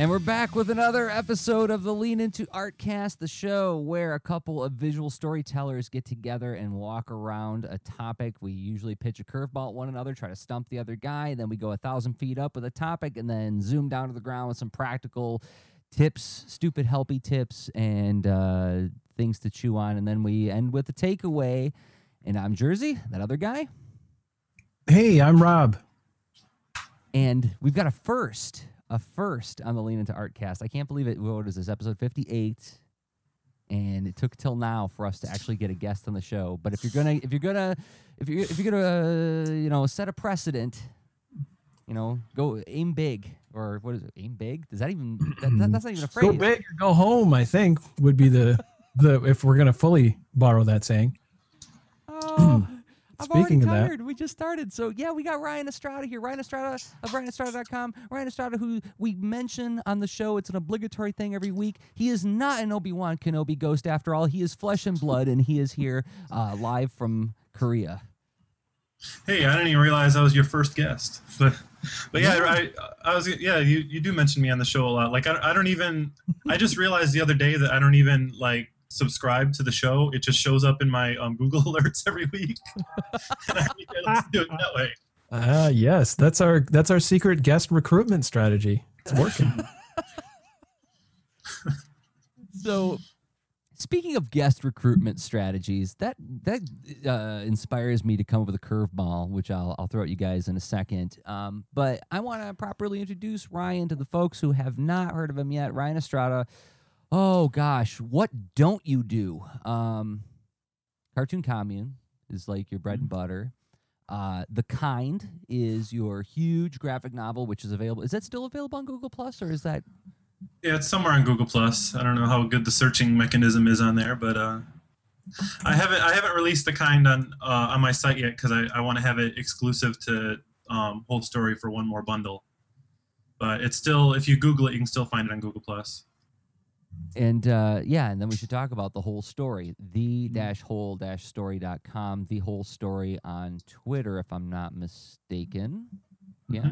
And we're back with another episode of the Lean Into Artcast, the show where a couple of visual storytellers get together and walk around a topic. We usually pitch a curveball at one another, try to stump the other guy, and then we go 1,000 feet up with a topic and then zoom down to the ground with some practical tips, stupid helpy tips, and things to chew on. And then we end with a takeaway. And I'm Jersey, that other guy. Hey, I'm Rob. And we've got a first on the Lean Into Artcast. I can't believe it. What is this, episode 58? And it took till now for us to actually get a guest on the show. But if you're gonna set a precedent, go aim big, or what is it? Aim big? Does that even that's not even a phrase? Go big or go home, I think would be the if we're gonna fully borrow that saying. Oh. I'm Speaking already of tired. We just started. So, yeah, we got Ryan Estrada here. Ryan Estrada of RyanEstrada.com. Ryan Estrada, who we mention on the show. It's an obligatory thing every week. He is not an Obi-Wan Kenobi ghost after all. He is flesh and blood, and he is here live from Korea. Hey, I didn't even realize I was your first guest. But yeah, I was. Yeah, you do mention me on the show a lot. Like I don't even. I just realized the other day that I don't even subscribe to the show. It just shows up in my Google alerts every week. And I need to do it that way. Yes, that's our secret guest recruitment strategy. It's working. So, speaking of guest recruitment strategies, that inspires me to come up with a curveball, which I'll throw at you guys in a second. But I want to properly introduce Ryan to the folks who have not heard of him yet. Ryan Estrada. Oh, gosh, what don't you do? Cartoon Commune is like your bread and butter. The Kind is your huge graphic novel, which is available. Is that still available on Google+, or is that... Yeah, it's somewhere on Google+. I don't know how good the searching mechanism is on there, but I haven't released The Kind on my site yet because I want to have it exclusive to Whole Story for one more bundle. But it's still, if you Google it, you can still find it on Google+. And and then we should talk about The Whole Story, the-whole-story.com, The Whole Story on Twitter, if I'm not mistaken. Yeah.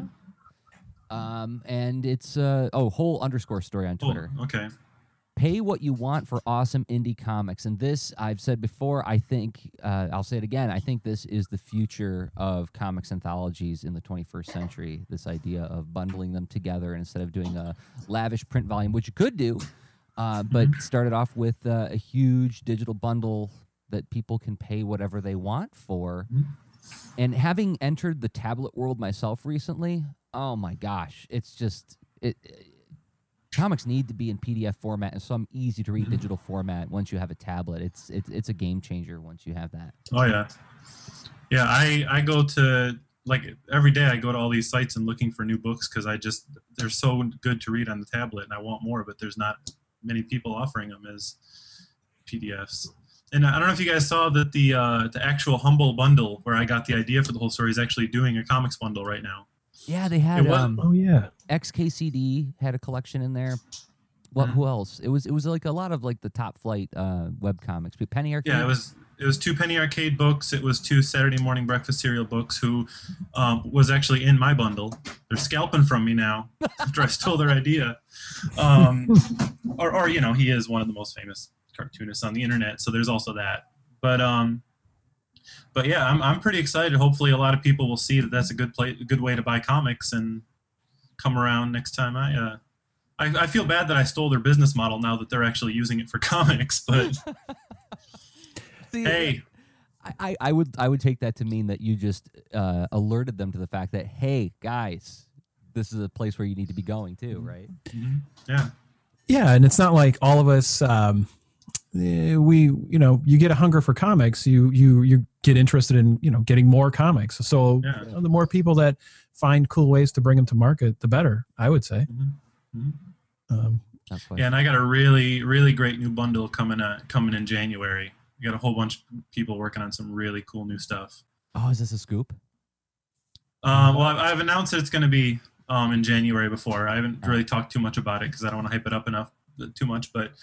And it's whole_story on Twitter. Oh, okay. Pay what you want for awesome indie comics. And this, I've said before, I think, I'll say it again, I think this is the future of comics anthologies in the 21st century, this idea of bundling them together instead of doing a lavish print volume, which you could do. But started off with a huge digital bundle that people can pay whatever they want for. And having entered the tablet world myself recently, oh my gosh, it's just comics need to be in PDF format and some easy to read digital format once you have a tablet. It's a game changer once you have that. Oh yeah, yeah. I go to every day. I go to all these sites and looking for new books because they're so good to read on the tablet, and I want more, but there's not many people offering them as PDFs. And I don't know if you guys saw that the actual Humble bundle where I got the idea for The Whole Story is actually doing a comics bundle right now. Yeah, they had XKCD had a collection in there. Who else? It was like a lot of the top flight web comics. Penny Arcade. Yeah, it was 2 Penny Arcade books. It was 2 Saturday Morning Breakfast cereal books. Who was actually in my bundle. They're scalping from me now after I stole their idea. Or he is one of the most famous cartoonists on the internet. So there's also that. But yeah, I'm pretty excited. Hopefully, a lot of people will see that that's a good way to buy comics and come around next time. I feel bad that I stole their business model now that they're actually using it for comics, but See, hey. I would take that to mean that you just alerted them to the fact that, hey, guys, this is a place where you need to be going too, right? Mm-hmm. Yeah. Yeah, and it's not like all of us you get a hunger for comics, you get interested in getting more comics. So the more people that find cool ways to bring them to market, the better, I would say. Mm-hmm. And I got a really, really great new bundle coming in January. We got a whole bunch of people working on some really cool new stuff. Oh, is this a scoop? Well, I've announced that it's going to be in January before. I haven't really talked too much about it because I don't want to hype it up too much. But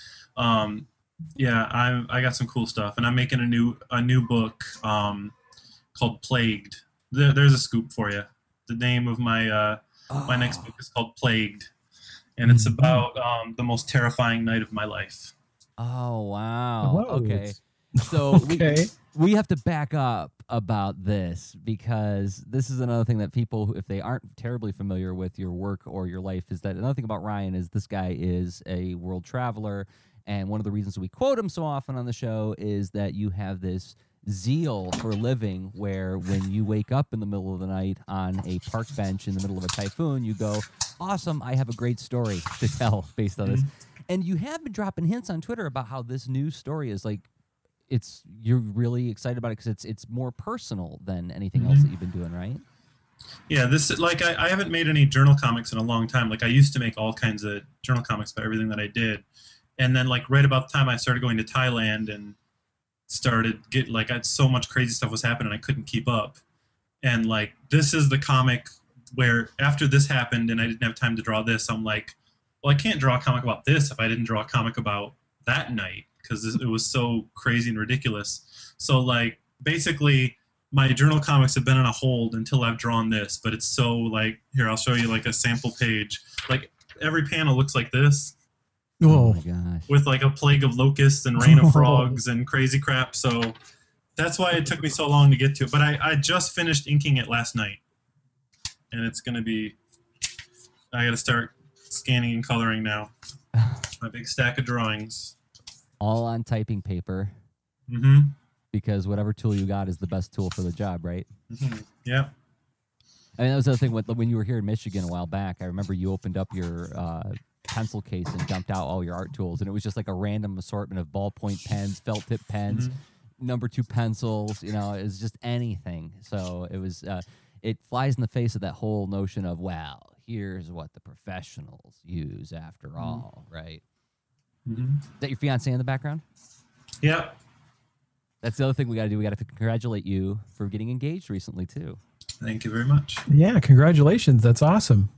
yeah, I got some cool stuff, and I'm making a new book called Plagued. There's a scoop for you. The name of my my next book is called Plagued, and it's about the most terrifying night of my life. Oh, wow. Whoa. Okay. So we have to back up about this, because this is another thing that people, if they aren't terribly familiar with your work or your life, is that another thing about Ryan is this guy is a world traveler. And one of the reasons we quote him so often on the show is that you have this zeal for living where when you wake up in the middle of the night on a park bench in the middle of a typhoon, you go, awesome, I have a great story to tell based on this. And you have been dropping hints on Twitter about how this new story is like, you're really excited about it because it's more personal than anything else that you've been doing, right? Yeah, this, like, I haven't made any journal comics in a long time. Like, I used to make all kinds of journal comics about everything that I did. And then, like, right about the time I started going to Thailand and started so much crazy stuff was happening, I couldn't keep up. And, like, this is the comic where after this happened and I didn't have time to draw this, I'm like, well, I can't draw a comic about this if I didn't draw a comic about that night, because it was so crazy and ridiculous. So, like, basically, my journal comics have been on a hold until I've drawn this, but it's so, like, here, I'll show you, like, a sample page. Like, every panel looks like this. Whoa. Oh my gosh. With, like, a plague of locusts and rain of frogs and crazy crap. So that's why it took me so long to get to it. But I just finished inking it last night. And it's going to be, I got to start scanning and coloring now. My big stack of drawings. All on typing paper. Mm-hmm. Because whatever tool you got is the best tool for the job, right? Mm-hmm. Yeah. I mean, that was the other thing when you were here in Michigan a while back. I remember you opened up your pencil case and dumped out all your art tools, and it was just like a random assortment of ballpoint pens, felt tip pens, number 2 pencils. You know, it was just anything. So it was. It flies in the face of that whole notion of, well, here's what the professionals use after all, right? Mm-hmm. Is that your fiance in the background? Yeah. That's the other thing we got to do. We got to congratulate you for getting engaged recently, too. Thank you very much. Yeah, congratulations. That's awesome.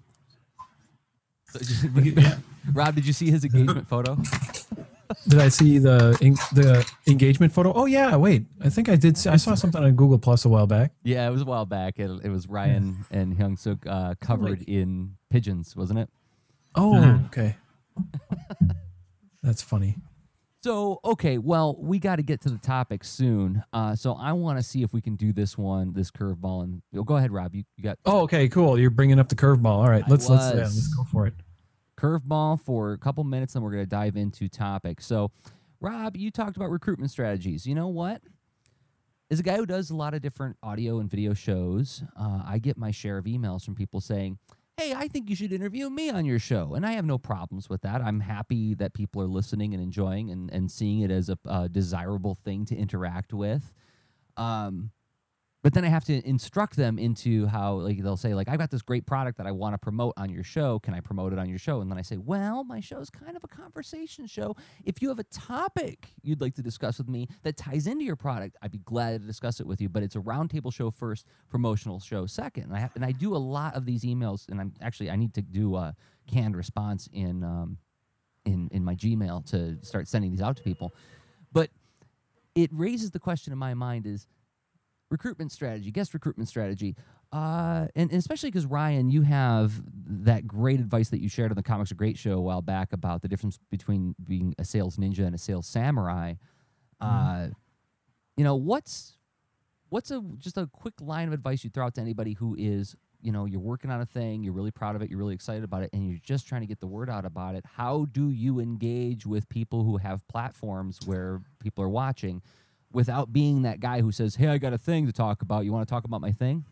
Rob, did you see his engagement photo? Did I see the engagement photo? Oh yeah, wait. I think I did. I saw something on Google Plus a while back. Yeah, it was a while back. It was Ryan and Hyung Suk covered in pigeons, wasn't it? Oh, okay. That's funny. So, okay, well, we got to get to the topic soon. So I want to see if we can do this curveball. And go ahead, Rob. You got. Oh, okay, cool. You're bringing up the curveball. All right, let's go for it. Curveball for a couple minutes, then we're going to dive into topics. So, Rob, you talked about recruitment strategies. You know what? As a guy who does a lot of different audio and video shows, I get my share of emails from people saying, hey, I think you should interview me on your show. And I have no problems with that. I'm happy that people are listening and enjoying and seeing it as a desirable thing to interact with. But then I have to instruct them into how, like, they'll say, like, I've got this great product that I want to promote on your show. Can I promote it on your show? And then I say, well, my show is kind of a conversation show. If you have a topic you'd like to discuss with me that ties into your product, I'd be glad to discuss it with you. But it's a roundtable show first, promotional show second. And I do a lot of these emails, and I need to do a canned response in my Gmail to start sending these out to people. But it raises the question in my mind is, recruitment strategy, guest recruitment strategy, and especially because, Ryan, you have that great advice that you shared on the Comics Are Great show a while back about the difference between being a sales ninja and a sales samurai. You know, what's just a quick line of advice you throw out to anybody who is, you know, you're working on a thing, you're really proud of it, you're really excited about it, and you're just trying to get the word out about it. How do you engage with people who have platforms where people are watching without being that guy who says, hey, I got a thing to talk about. You want to talk about my thing?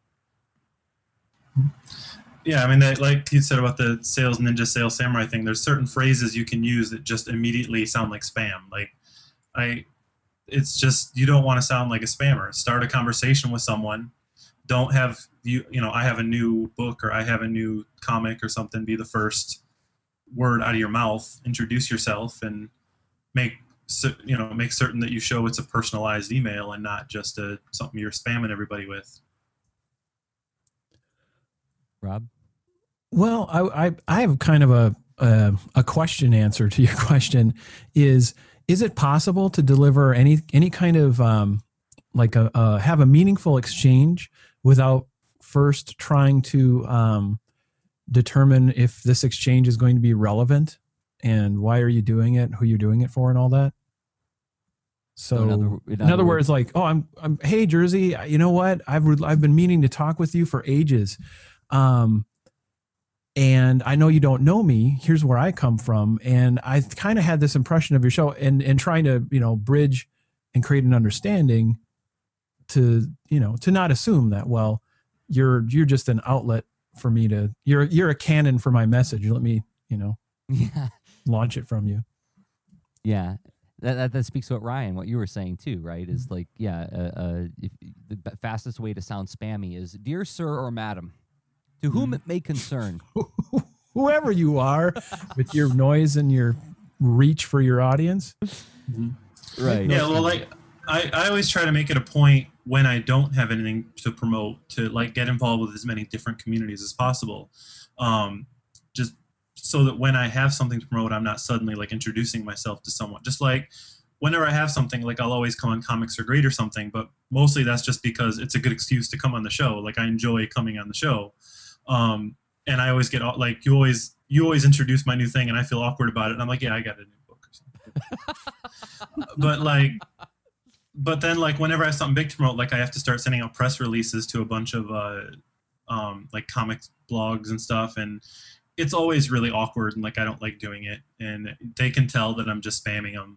Yeah, I mean, like you said about the sales ninja, sales samurai thing, there's certain phrases you can use that just immediately sound like spam. Like, it's just, you don't want to sound like a spammer. Start a conversation with someone. Don't have, you know, I have a new book or I have a new comic or something, be the first word out of your mouth. Introduce yourself and make certain that you show it's a personalized email and not just something you're spamming everybody with. Rob? Well, I have kind of a question answer to your question. Is it possible to deliver any kind of have a meaningful exchange without first trying to determine if this exchange is going to be relevant and why are you doing it, who you're doing it for, and all that. So in other words, like, oh, I'm hey Jersey, you know what? I've been meaning to talk with you for ages. And I know you don't know me. Here's where I come from. And I kind of had this impression of your show and trying to, bridge and create an understanding to not assume that, well, you're just an outlet for me to, you're a cannon for my message. Let me, launch it from you. Yeah. That speaks to what you were saying too, right? Is like, if the fastest way to sound spammy is, dear sir or madam, to whom it may concern. Whoever you are with your noise and your reach for your audience. Right. Yeah, well, like, I always try to make it a point when I don't have anything to promote to, like, get involved with as many different communities as possible. Just so that when I have something to promote, I'm not suddenly like introducing myself to someone. Just like whenever I have something, like I'll always come on Comics Are Great or something, but mostly that's just because it's a good excuse to come on the show. Like I enjoy coming on the show. And I always get like, you always introduce my new thing and I feel awkward about it. And I'm like, yeah, I got a new book or something. but then like whenever I have something big to promote, like I have to start sending out press releases to a bunch of like comics blogs and stuff. And it's always really awkward and like I don't like doing it, and they can tell that I'm just spamming them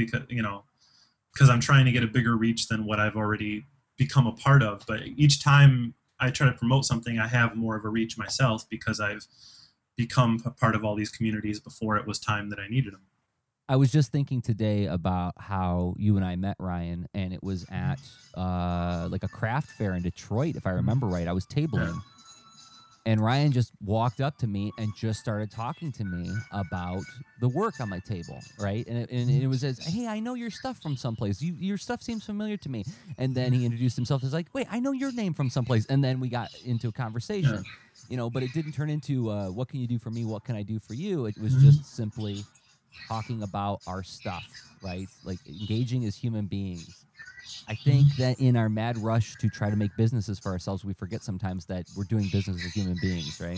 because I'm trying to get a bigger reach than what I've already become a part of. But each time I try to promote something, I have more of a reach myself because I've become a part of all these communities before it was time that I needed them. I was just thinking today about how you and I met, Ryan, and it was at like a craft fair in Detroit, if I remember right. I was tabling. Yeah. And Ryan just walked up to me and just started talking to me about the work on my table, right? And it was as, hey, I know your stuff from someplace. Your stuff seems familiar to me. And then he introduced himself as like, wait, I know your name from someplace. And then we got into a conversation, but it didn't turn into what can you do for me? What can I do for you? It was just simply talking about our stuff, right? Like engaging as human beings. I think that in our mad rush to try to make businesses for ourselves, we forget sometimes that we're doing business with human beings, right?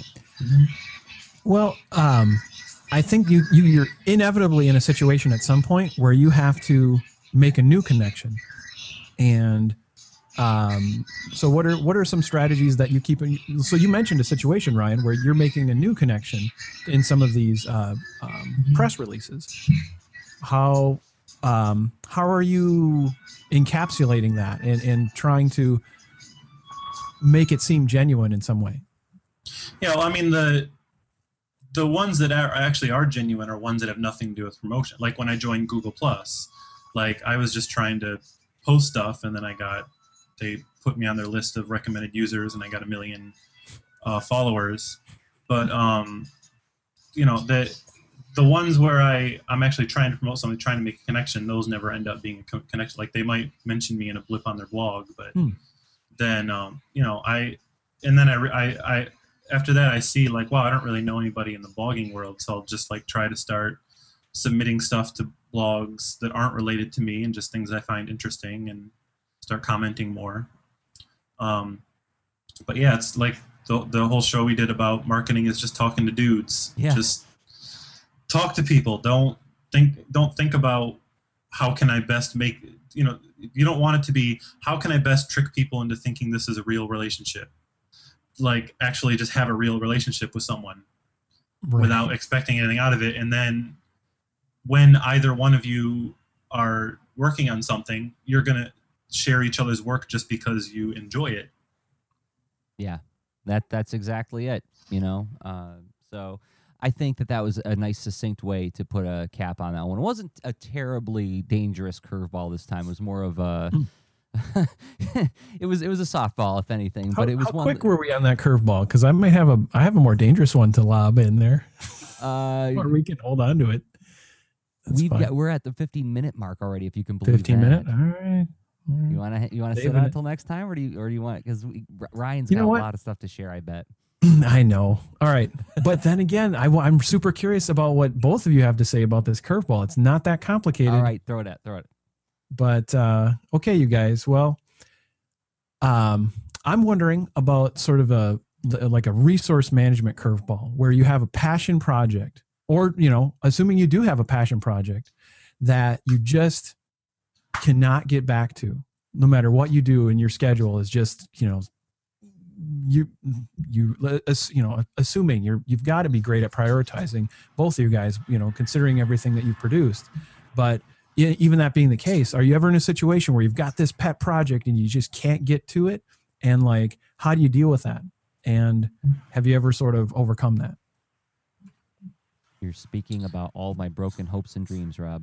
Well, I think you're inevitably in a situation at some point where you have to make a new connection. And so what are some strategies that you keep in? So you mentioned a situation, Ryan, where you're making a new connection in some of these press releases. How are you encapsulating that and trying to make it seem genuine in some way? Yeah, well, I mean, the ones that actually are genuine are ones that have nothing to do with promotion. Like when I joined Google+, like I was just trying to post stuff, and then they put me on their list of recommended users, and I got 1 million followers. But the ones where I'm actually trying to promote something, trying to make a connection, those never end up being a connection. Like they might mention me in a blip on their blog, but then I after that I see like, wow, I don't really know anybody in the blogging world, so I'll just like try to start submitting stuff to blogs that aren't related to me and just things I find interesting and start commenting more. But yeah, it's like the whole show we did about marketing is just talking to dudes. Yeah. Just talk to people. Don't think about how can I best make, you don't want it to be, how can I best trick people into thinking this is a real relationship? Like actually just have a real relationship with someone without expecting anything out of it. And then when either one of you are working on something, you're going to share each other's work just because you enjoy it. Yeah, that's exactly it, so I think that was a nice, succinct way to put a cap on that one. It wasn't a terribly dangerous curveball this time. It was more of a, it was a softball, if anything. But it was how quick were we on that curveball? Because I have a more dangerous one to lob in there, or we can hold on to it. We're at the 15-minute mark already, if you can believe 15 minute. All right. You want to sit on until next time, or do you want? Because Ryan's got a lot of stuff to share, I bet. I know. All right. But then again, I'm super curious about what both of you have to say about this curveball. It's not that complicated. All right. Throw it. But, okay, you guys. Well, I'm wondering about sort of like a resource management curveball where you have a passion project, or, you know, assuming you do have a passion project that you just cannot get back to, no matter what you do, and your schedule is just, you know, assuming you've got to be great at prioritizing, both of you guys, you know, considering everything that you've produced. But even that being the case, are you ever in a situation where you've got this pet project and you just can't get to it? And like, how do you deal with that? And have you ever sort of overcome that? You're speaking about all my broken hopes and dreams, Rob.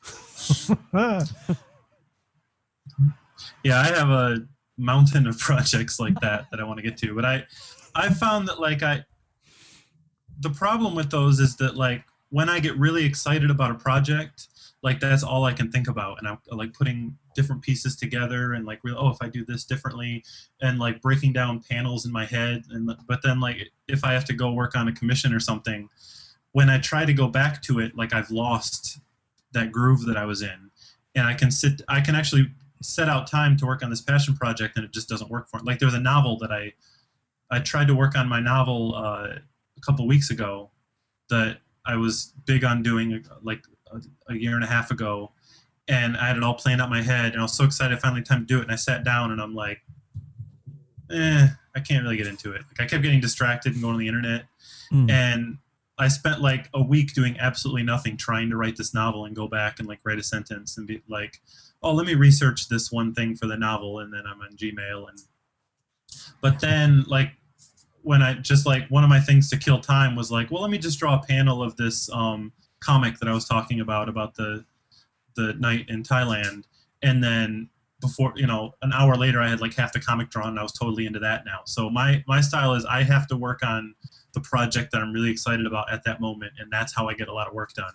Yeah, I have a mountain of projects like that I want to get to, but I found that like the problem with those is that like when I get really excited about a project, like that's all I can think about, and I'm like putting different pieces together and like, if I do this differently, and like breaking down panels in my head. But then like if I have to go work on a commission or something, when I try to go back to it, like I've lost that groove that I was in, and I can actually set out time to work on this passion project, and it just doesn't work for me. Like there's a novel that I tried to work on my novel a couple weeks ago that I was big on doing like a year and a half ago, and I had it all planned out in my head, and I was so excited I finally had time to do it, and I sat down and I'm like, I can't really get into it. Like I kept getting distracted and going on the internet, and I spent like a week doing absolutely nothing, trying to write this novel and go back and like write a sentence and be like, oh, let me research this one thing for the novel, and then I'm on Gmail. But then like when I just like one of my things to kill time was like, well, let me just draw a panel of this comic that I was talking about the night in Thailand, and then before, you know, an hour later I had like half the comic drawn, and I was totally into that now. So my style is I have to work on the project that I'm really excited about at that moment, and that's how I get a lot of work done.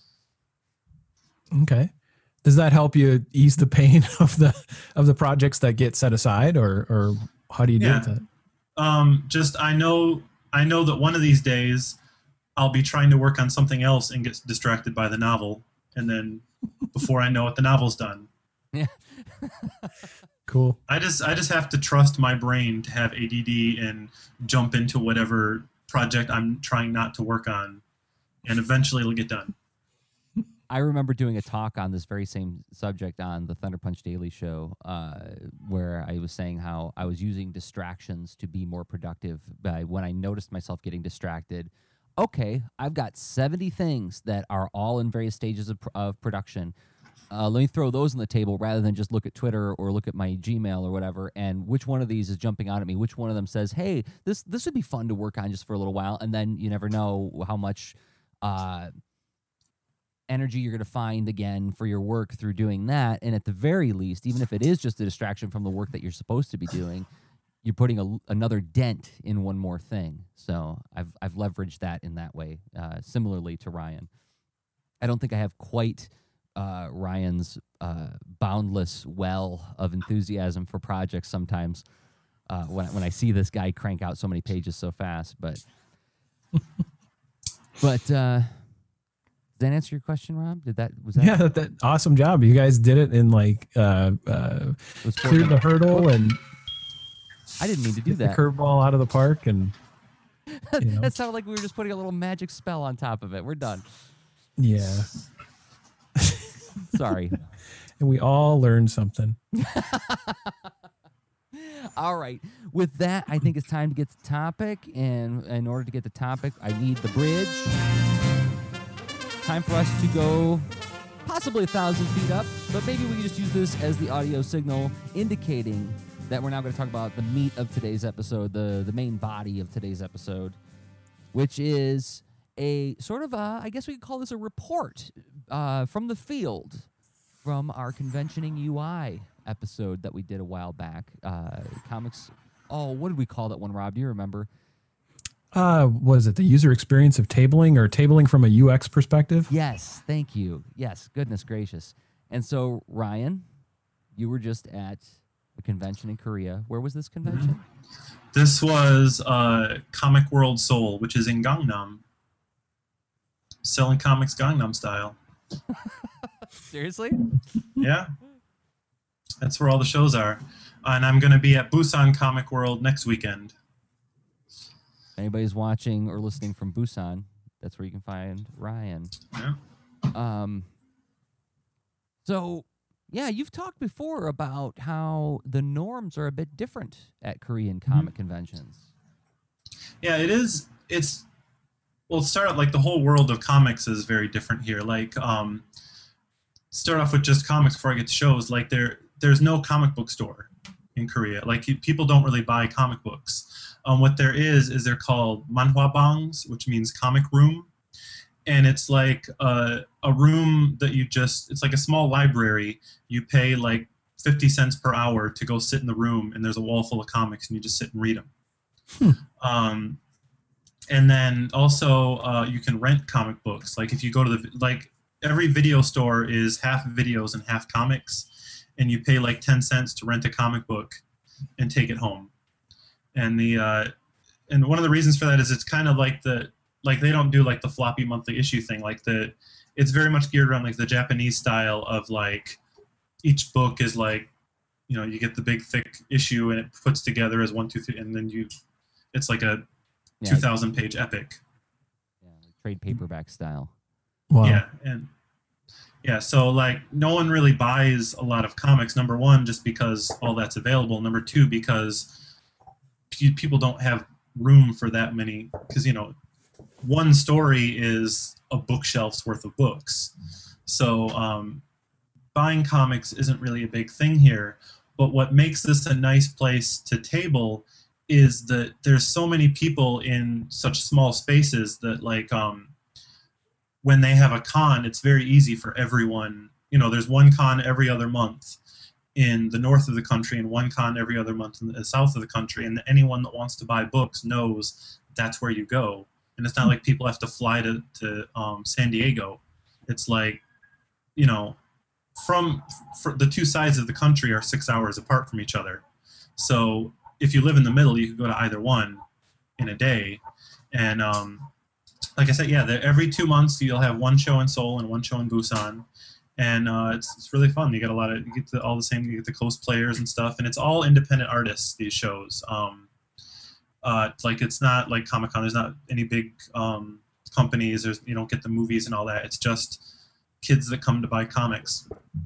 Okay. Does that help you ease the pain of the projects that get set aside, or how do you deal with that? Just I know that one of these days I'll be trying to work on something else and get distracted by the novel, and then before I know it, the novel's done. Yeah. Cool. I just have to trust my brain to have ADD and jump into whatever project I'm trying not to work on, and eventually it'll get done. I remember doing a talk on this very same subject on the Thunder Punch Daily Show, where I was saying how I was using distractions to be more productive. But when I noticed myself getting distracted, okay, I've got 70 things that are all in various stages of production. Let me throw those on the table rather than just look at Twitter or look at my Gmail or whatever. And which one of these is jumping out at me? Which one of them says, hey, this would be fun to work on just for a little while. And then you never know how much energy you're going to find again for your work through doing that. And at the very least, even if it is just a distraction from the work that you're supposed to be doing, you're putting another dent in one more thing. So I've leveraged that in that way, similarly to Ryan. I don't think I have quite Ryan's boundless well of enthusiasm for projects sometimes when I see this guy crank out so many pages so fast. But does that answer your question, Rob? Was that? Yeah, that awesome job. You guys did it in like cleared the hurdle, and I didn't mean to do that. The curveball out of the park, and that sounded like we were just putting a little magic spell on top of it. We're done. Yeah. Sorry. And we all learned something. All right. With that, I think it's time to get to topic. And in order to get the topic, I need the bridge. Time for us to go possibly 1,000 feet up, but maybe we can just use this as the audio signal indicating that we're now going to talk about the meat of today's episode, the main body of today's episode, which is a sort of, I guess we could call this a report from the field from our Conventioning UI episode that we did a while back. Comics, what did we call that one, Rob? Do you remember? Was it the user experience of tabling, or tabling from a UX perspective? Yes, thank you. Yes, goodness gracious. And so, Ryan, you were just at a convention in Korea. Where was this convention? This was Comic World Seoul, which is in Gangnam. Selling comics Gangnam style. Seriously? Yeah. That's where all the shows are. And I'm going to be at Busan Comic World next weekend. anybody's watching or listening from Busan, that's where you can find Ryan. Yeah. So, yeah, you've talked before about how the norms are a bit different at Korean comic conventions. Yeah, it is. Well, start out like the whole world of comics is very different here. Like, start off with just comics before I get to shows. Like, there's no comic book store in Korea. Like, people don't really buy comic books. What there is they're called manhwabangs, which means comic room. And it's like a room that it's like a small library. You pay like 50 cents per hour to go sit in the room, and there's a wall full of comics, and you just sit and read them. And then also you can rent comic books. Like if you go to every video store is half videos and half comics, and you pay like 10 cents to rent a comic book and take it home. And and one of the reasons for that is it's kind of like they don't do like the floppy monthly issue thing. It's very much geared around like the Japanese style of like each book is like, you get the big thick issue and it puts together as 1, 2, 3, and then it's like a 2,000 page epic. Yeah, like trade paperback style. Wow. Yeah, so like no one really buys a lot of comics. Number one, just because all that's available. Number two, because people don't have room for that many. Because one story is a bookshelf's worth of books. So buying comics isn't really a big thing here. But what makes this a nice place to table is that there's so many people in such small spaces that like when they have a con, it's very easy for everyone. There's one con every other month in the north of the country and one con every other month in the south of the country. And anyone that wants to buy books knows that's where you go. And it's not like people have to fly to San Diego. It's like, for the two sides of the country are 6 hours apart from each other. So if you live in the middle, you could go to either one in a day. And like I said, every 2 months you'll have one show in Seoul and one show in Busan. And it's really fun. You get you get the cosplayers and stuff. And it's all independent artists, these shows. It's not like Comic-Con. There's not any big companies. You don't get the movies and all that. It's just kids that come to buy comics.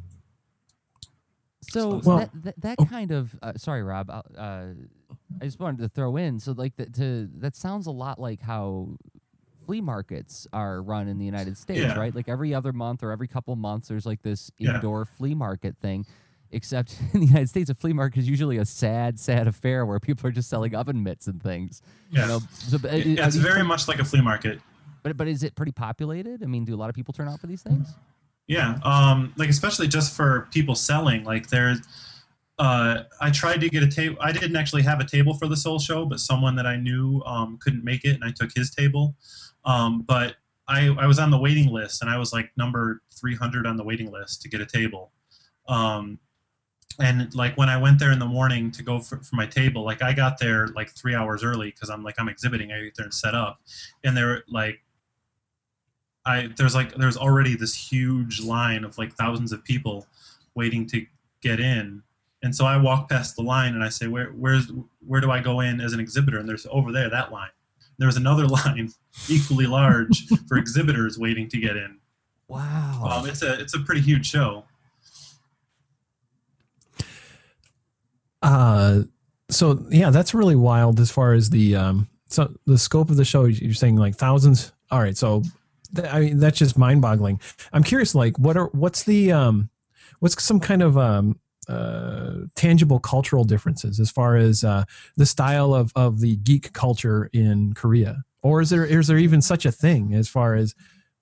So that kind of sorry, Rob. I just wanted to throw in. So that sounds a lot like how flea markets are run in the United States, right? Like every other month or every couple months, there's like this indoor flea market thing. Except in the United States, a flea market is usually a sad affair where people are just selling oven mitts and things. Yeah, it's very much like a flea market. But is it pretty populated? I mean, do a lot of people turn out for these things? Yeah, especially just for people selling. Like there's, I tried to get a table. I didn't actually have a table for the Seoul show, but someone that I knew couldn't make it, and I took his table. But I was on the waiting list, and I was like number 300 on the waiting list to get a table. And like when I went there in the morning to go for my table, like I got there like 3 hours early because I'm exhibiting. I get there and set up, and there there's already this huge line of like thousands of people waiting to get in. And so I walk past the line and I say, where do I go in as an exhibitor? And there's over there, that line. There's another line equally large for exhibitors waiting to get in. Wow. It's a pretty huge show. So yeah, that's really wild as far as the scope of the show. You're saying like thousands. All right. So that's just mind boggling. I'm curious, like what's some kind of tangible cultural differences as far as the style of the geek culture in Korea, or is there even such a thing as far as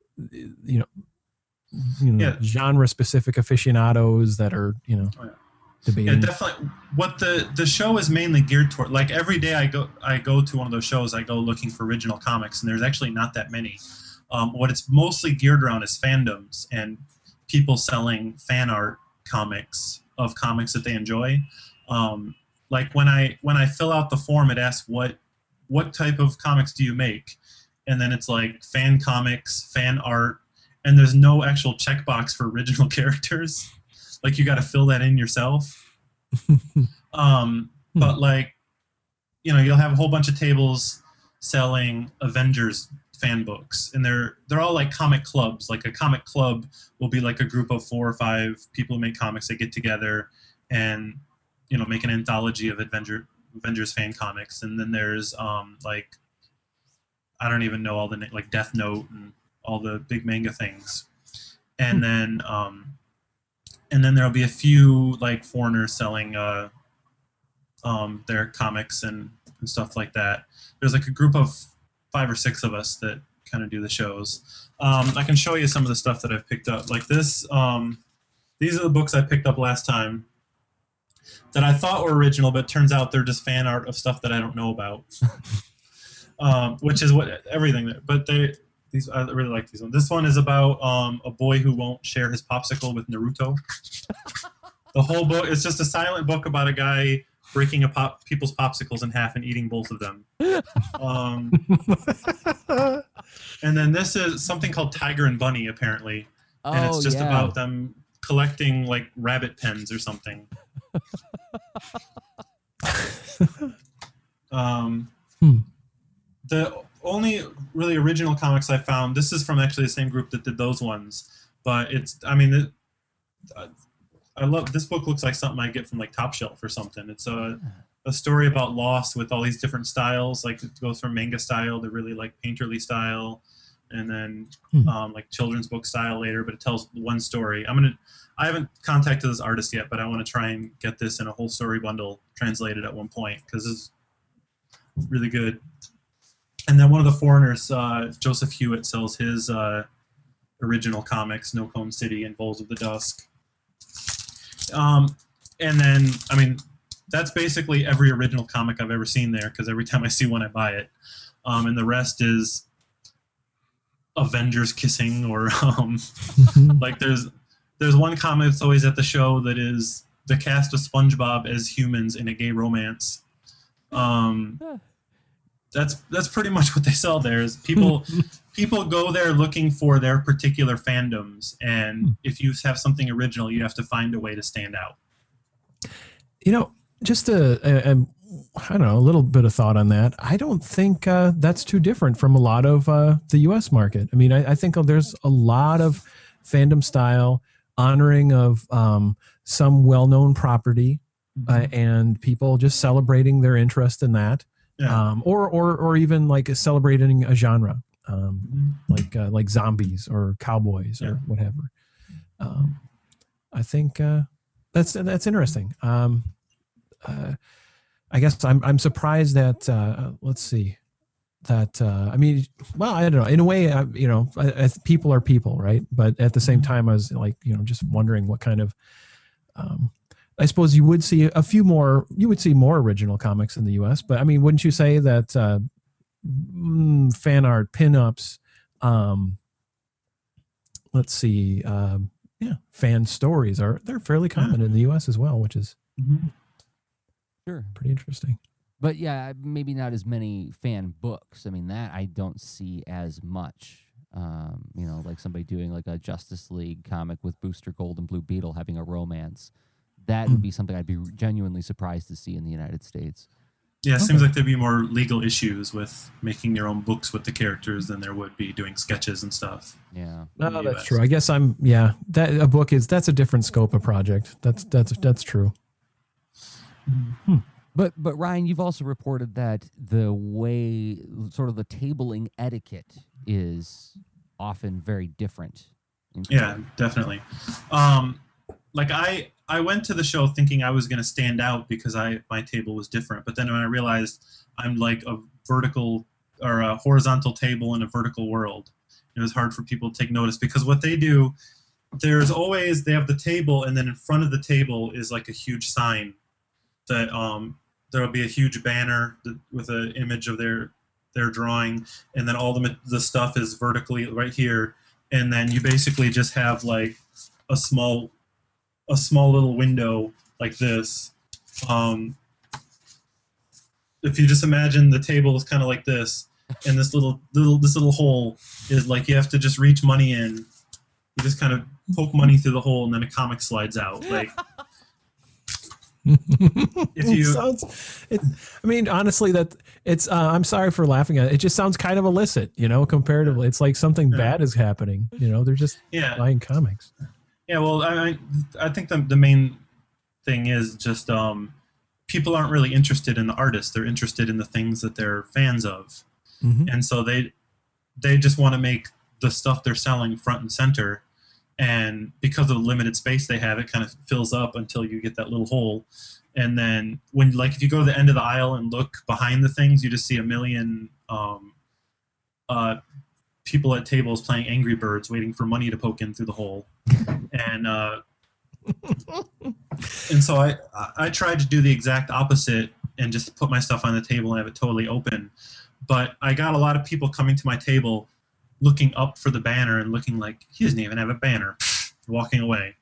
genre specific aficionados that are debating? Yeah, definitely. What the show is mainly geared toward, like every day I go to one of those shows, I go looking for original comics, and there's actually not that many. What it's mostly geared around is fandoms and people selling fan art comics of comics that they enjoy. Like when I fill out the form, it asks what type of comics do you make, and then it's like fan comics, fan art, and there's no actual checkbox for original characters. Like you got to fill that in yourself. But like, you'll have a whole bunch of tables selling Avengers fan books, and they're all like comic clubs. Like a comic club will be like a group of 4 or 5 people who make comics that get together and make an anthology of Avengers fan comics. And then there's like I don't even know all the like Death Note and all the big manga things. And then there'll be a few like foreigners selling their comics and stuff like that. There's like a group of 5 or 6 of us that kind of do the shows. I can show you some of the stuff that I've picked up. Like this, these are the books I picked up last time that I thought were original, but turns out they're just fan art of stuff that I don't know about. Which is what everything. But these I really like these ones. This one is about a boy who won't share his popsicle with Naruto. The whole book, it's just a silent book about a guy breaking people's popsicles in half and eating both of them. And then this is something called Tiger and Bunny, apparently. And it's just about them collecting like rabbit pens or something. The only really original comics I found, this is from actually the same group that did those ones, but I love this book. Looks like something I get from like Top Shelf or something. It's a story about loss with all these different styles. Like it goes from manga style to really like painterly style, and then like children's book style later. But it tells one story. I haven't contacted this artist yet, but I want to try and get this in a whole story bundle translated at one point because it's really good. And then one of the foreigners, Joseph Hewitt, sells his original comics, No Cone City and Bowls of the Dusk. And then, that's basically every original comic I've ever seen there, because every time I see one, I buy it. And the rest is Avengers kissing, or like there's one comic that's always at the show that is the cast of SpongeBob as humans in a gay romance. That's pretty much what they sell there. Is people go there looking for their particular fandoms, and if you have something original, you have to find a way to stand out. Just a little bit of thought on that. I don't think that's too different from a lot of the U.S. market. I think there's a lot of fandom style honoring of some well-known property, and people just celebrating their interest in that. Yeah. Or even like celebrating a genre, like zombies or cowboys or whatever. I think that's interesting. I guess I'm surprised that let's see, that I don't know. In a way, people are people, right? But at the same time, I was like, just wondering what kind of. I suppose you would see you would see more original comics in the U.S., but wouldn't you say that fan art, pinups, let's see, fan stories they're fairly common in the U.S. as well, which is sure pretty interesting. But yeah, maybe not as many fan books. That I don't see as much. Like somebody doing like a Justice League comic with Booster Gold and Blue Beetle having a romance. That would be something I'd be genuinely surprised to see in the United States. Yeah, it seems like there'd be more legal issues with making your own books with the characters than there would be doing sketches and stuff. Yeah. No, that's true. I guess that's a different scope of project. That's true. But Ryan, you've also reported that the way sort of the tabling etiquette is often very different. Yeah, definitely. Like I went to the show thinking I was going to stand out because my table was different, but then when I realized I'm like a vertical or a horizontal table in a vertical world, it was hard for people to take notice, because what they do, they have the table, and then in front of the table is like a huge sign that there'll be a huge banner with an image of their drawing, and then all the stuff is vertically right here, and then you basically just have like a small little window like this. If you just imagine the table is kind of like this, and this little hole is like you have to just reach money in. You just kind of poke money through the hole, and then a comic slides out. Like If you I mean, honestly, that it's. I'm sorry for laughing at it. It just sounds kind of illicit, comparatively. It's like something bad is happening. They're just buying comics. Yeah, well, I think the main thing is just people aren't really interested in the artist. They're interested in the things that they're fans of, and so they just want to make the stuff they're selling front and center. And because of the limited space they have, it kind of fills up until you get that little hole. And then if you go to the end of the aisle and look behind the things, you just see a million people at tables playing Angry Birds, waiting for money to poke in through the hole. And and so I tried to do the exact opposite and just put my stuff on the table and have it totally open. But I got a lot of people coming to my table looking up for the banner and looking like, he doesn't even have a banner, walking away.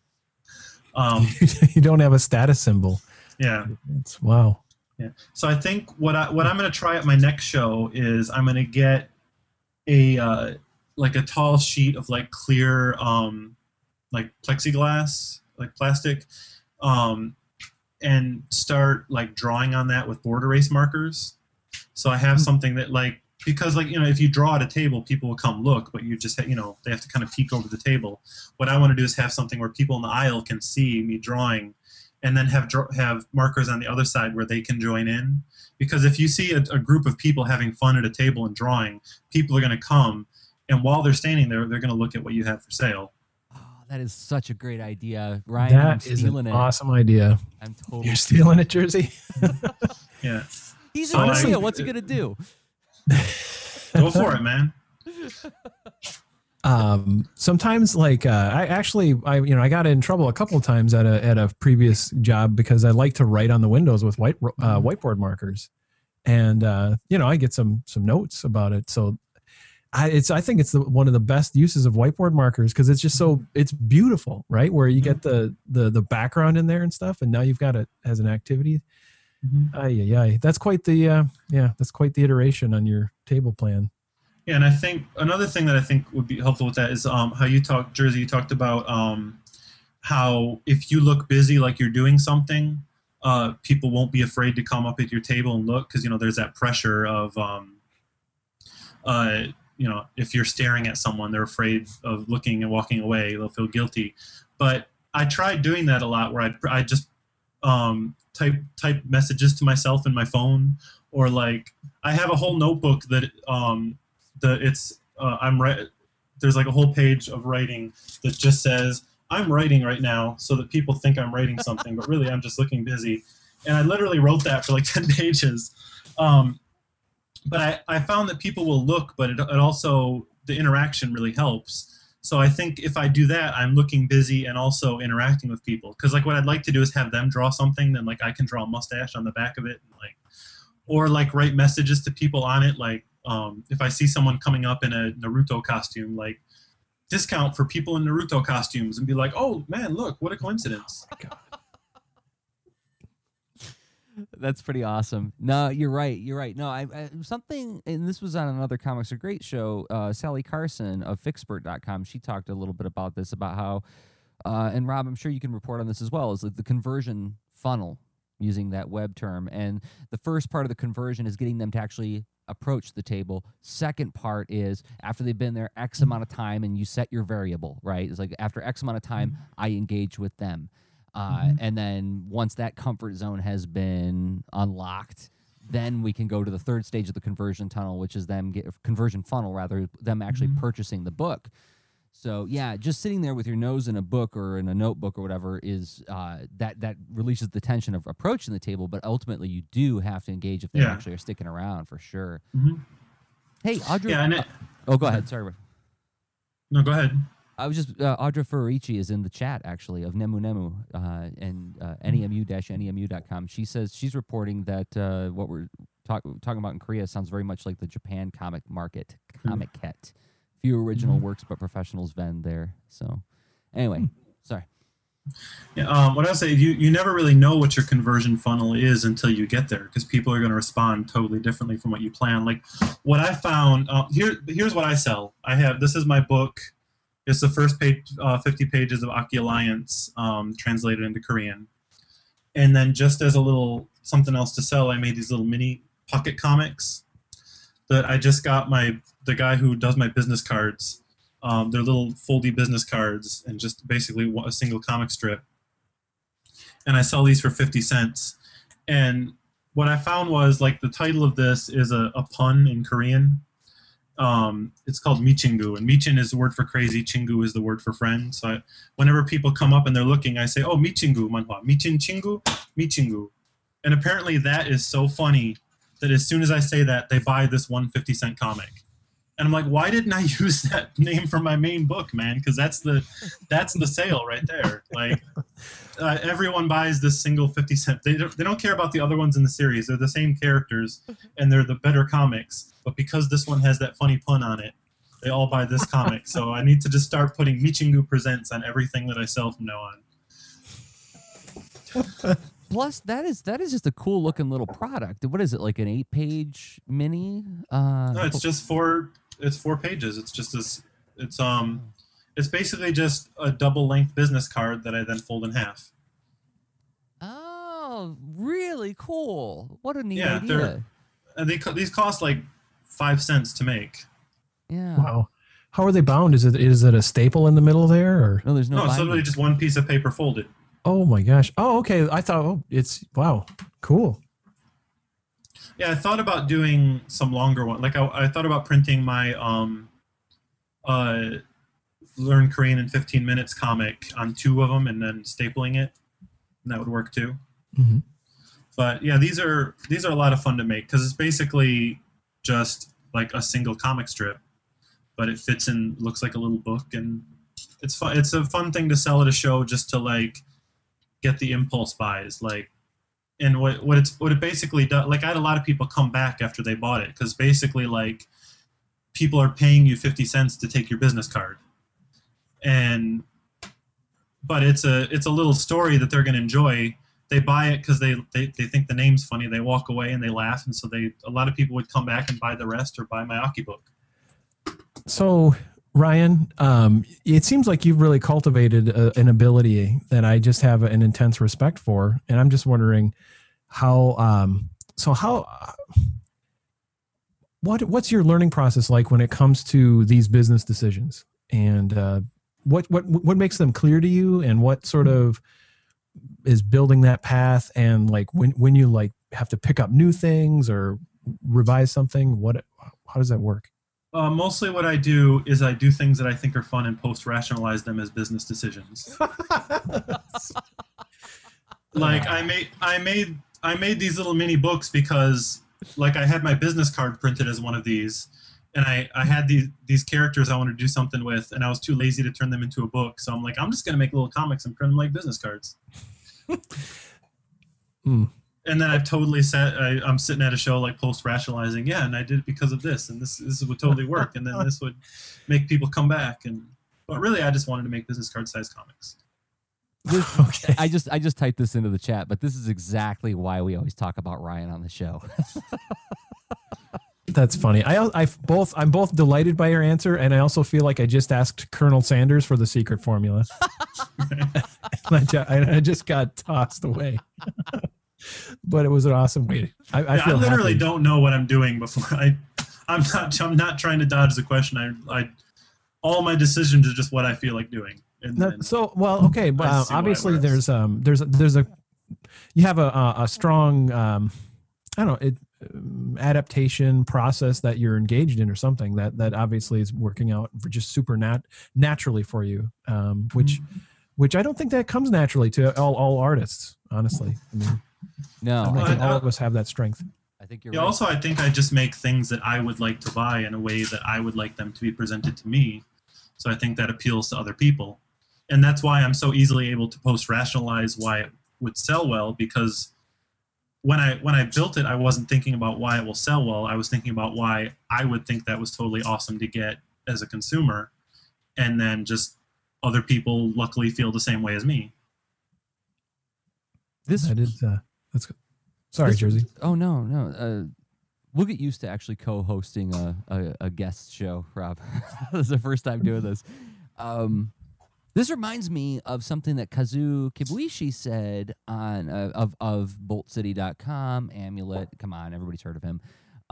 You don't have a status symbol. Yeah. It's wow. Yeah. So I think what I'm going to try at my next show is I'm going to get a tall sheet of like clear like plexiglass, like plastic, and start like drawing on that with board erase markers. So I have something that because if you draw at a table, people will come look, but you just they have to kind of peek over the table. What I want to do is have something where people in the aisle can see me drawing, and then have markers on the other side where they can join in. Because if you see a group of people having fun at a table and drawing, people are going to come, and while they're standing there, they're going to look at what you have for sale. Oh, that is such a great idea, Ryan. I'm stealing it. Awesome idea. I'm totally. You're stealing it, Jersey. Yeah. He's an idea. What's he gonna do? Go for it, man. Sometimes I got in trouble a couple of times at a previous job because I like to write on the windows with whiteboard markers, and I get some notes about it. So I think it's one of the best uses of whiteboard markers because it's just it's beautiful, right? Where you get the background in there and stuff, and now you've got it as an activity. That's quite the iteration on your table plan. Yeah, and I think another thing that I think would be helpful with that is how you talked about how if you look busy like you're doing something, people won't be afraid to come up at your table and look because there's that pressure of if you're staring at someone, they're afraid of looking and walking away. They'll feel guilty. But I tried doing that a lot where I just type messages to myself in my phone, or I have a whole notebook that there's like a whole page of writing that just says I'm writing right now so that people think I'm writing something, but really I'm just looking busy. And I literally wrote that for 10 pages. But I found that people will look, but it also, the interaction really helps. So I think if I do that, I'm looking busy and also interacting with people. Because what I'd like to do is have them draw something, then I can draw a mustache on the back of it, and or write messages to people on it. If I see someone coming up in a Naruto costume, discount for people in Naruto costumes, and be like, oh man, look, what a coincidence. Oh, God. That's pretty awesome. No, you're right. No, I something, and this was on another Comics Are Great show. Sally Carson of Fixpert.com. She talked a little bit about this, about how, and Rob, I'm sure you can report on this as well, is the conversion funnel, using that web term. And the first part of the conversion is getting them to actually approach the table. Second part is after they've been there X amount of time, and you set your variable, right? It's after X amount of time, I engage with them. And then once that comfort zone has been unlocked, then we can go to the third stage of the conversion funnel, which is them actually purchasing the book. So yeah, just sitting there with your nose in a book or in a notebook or whatever is that releases the tension of approaching the table, but ultimately you do have to engage if they actually are sticking around, for sure. Hey, Audra. Yeah, go ahead. Sorry. No, go ahead. I was just Audra Furici is in the chat actually of Nemu Nemu and nemu-nemu.com. She says she's reporting that what we're talking about in Korea sounds very much like the Japan comic market, Comiket. Few original works, but professionals vend there. So, anyway, sorry. Yeah, what I say, you never really know what your conversion funnel is until you get there, because people are going to respond totally differently from what you plan. What I found here's what I sell. This is my book. It's the first page, 50 pages of Aki Alliance, translated into Korean. And then just as a little something else to sell, I made these little mini pocket comics that I just got the guy who does my business cards. They're little foldy business cards and just basically a single comic strip. And I sell these for 50 cents. And what I found was, like, the title of this is a pun in Korean. It's called Michingu, and Michin is the word for crazy, Chingu is the word for friend. So whenever people come up and they're looking, I say, oh, Michingu manhwa, Michin Chingu, Michingu. And apparently that is so funny that as soon as I say that, they buy this 150-cent comic. And I'm like, why didn't I use that name for my main book, man? Because that's the sale right there. Like, everyone buys this single 50-cent. They don't care about the other ones in the series. They're the same characters, and they're the better comics. But because this one has that funny pun on it, they all buy this comic. So I need to just start putting Michingu Presents on everything that I sell from now on. Plus, that is just a cool looking little product. What is it, like an 8-page mini? No, it's just 4 pages. It's just this. It's basically just a double-length business card that I then fold in half. Oh, really cool! What a neat idea. These cost like 5 cents to make. Yeah. Wow. How are they bound? Is it a staple in the middle there, or no? There's no. No, it's literally just one piece of paper folded. Oh my gosh. Oh, okay. I thought, it's wow, cool. Yeah, I thought about doing some longer one. Like I thought about printing my Learn Korean in 15 Minutes comic on 2 of them and then stapling it, and that would work too. Mm-hmm. But yeah, these are a lot of fun to make because it's basically just like a single comic strip, but it fits in, looks like a little book, and it's fun. It's a fun thing to sell at a show just to like get the impulse buys, like. And what it basically does, like, I had a lot of people come back after they bought it because basically, like, people are paying you 50 cents to take your business card, but it's a little story that they're going to enjoy. They buy it because they think the name's funny. They walk away and they laugh, and so a lot of people would come back and buy the rest or buy my Aki book. So, Ryan, it seems like you've really cultivated an ability that I just have an intense respect for, and I'm just wondering what's your learning process like when it comes to these business decisions, and what makes them clear to you, and what sort of is building that path, and like when you like have to pick up new things or revise something, how does that work? Mostly what I do is I do things that I think are fun and post-rationalize them as business decisions. Like I made these little mini books because, like, I had my business card printed as one of these, and I had these characters I wanted to do something with, and I was too lazy to turn them into a book. So I'm like, I'm just going to make little comics and print them like business cards. And then I've totally I'm sitting at a show like post-rationalizing, yeah, and I did it because of this, and this would totally work, and then this would make people come back. But really, I just wanted to make business card-sized comics. Okay. I just typed this into the chat, but this is exactly why we always talk about Ryan on the show. That's funny. I'm both delighted by your answer, and I also feel like I just asked Colonel Sanders for the secret formula. I just got tossed away. But it was an awesome way. I literally don't know what I'm doing before I'm not trying to dodge the question. All my decisions are just what I feel like doing. Okay. Well, obviously there's you have a strong adaptation process that you're engaged in, or something that obviously is working out for just super naturally for you, which I don't think that comes naturally to all artists, honestly. I mean, no, I think all of us have that strength. I think you're right. Also, I think I just make things that I would like to buy in a way that I would like them to be presented to me. So I think that appeals to other people. And that's why I'm so easily able to post-rationalize why it would sell well, because when I built it, I wasn't thinking about why it will sell well. I was thinking about why I would think that was totally awesome to get as a consumer. And then just other people luckily feel the same way as me. That's good. Sorry, Jersey. Oh, no. We'll get used to actually co-hosting a guest show, Rob. This is the first time doing this. This reminds me of something that Kazuo Kibuishi said on of BoltCity.com, Amulet. Come on, everybody's heard of him.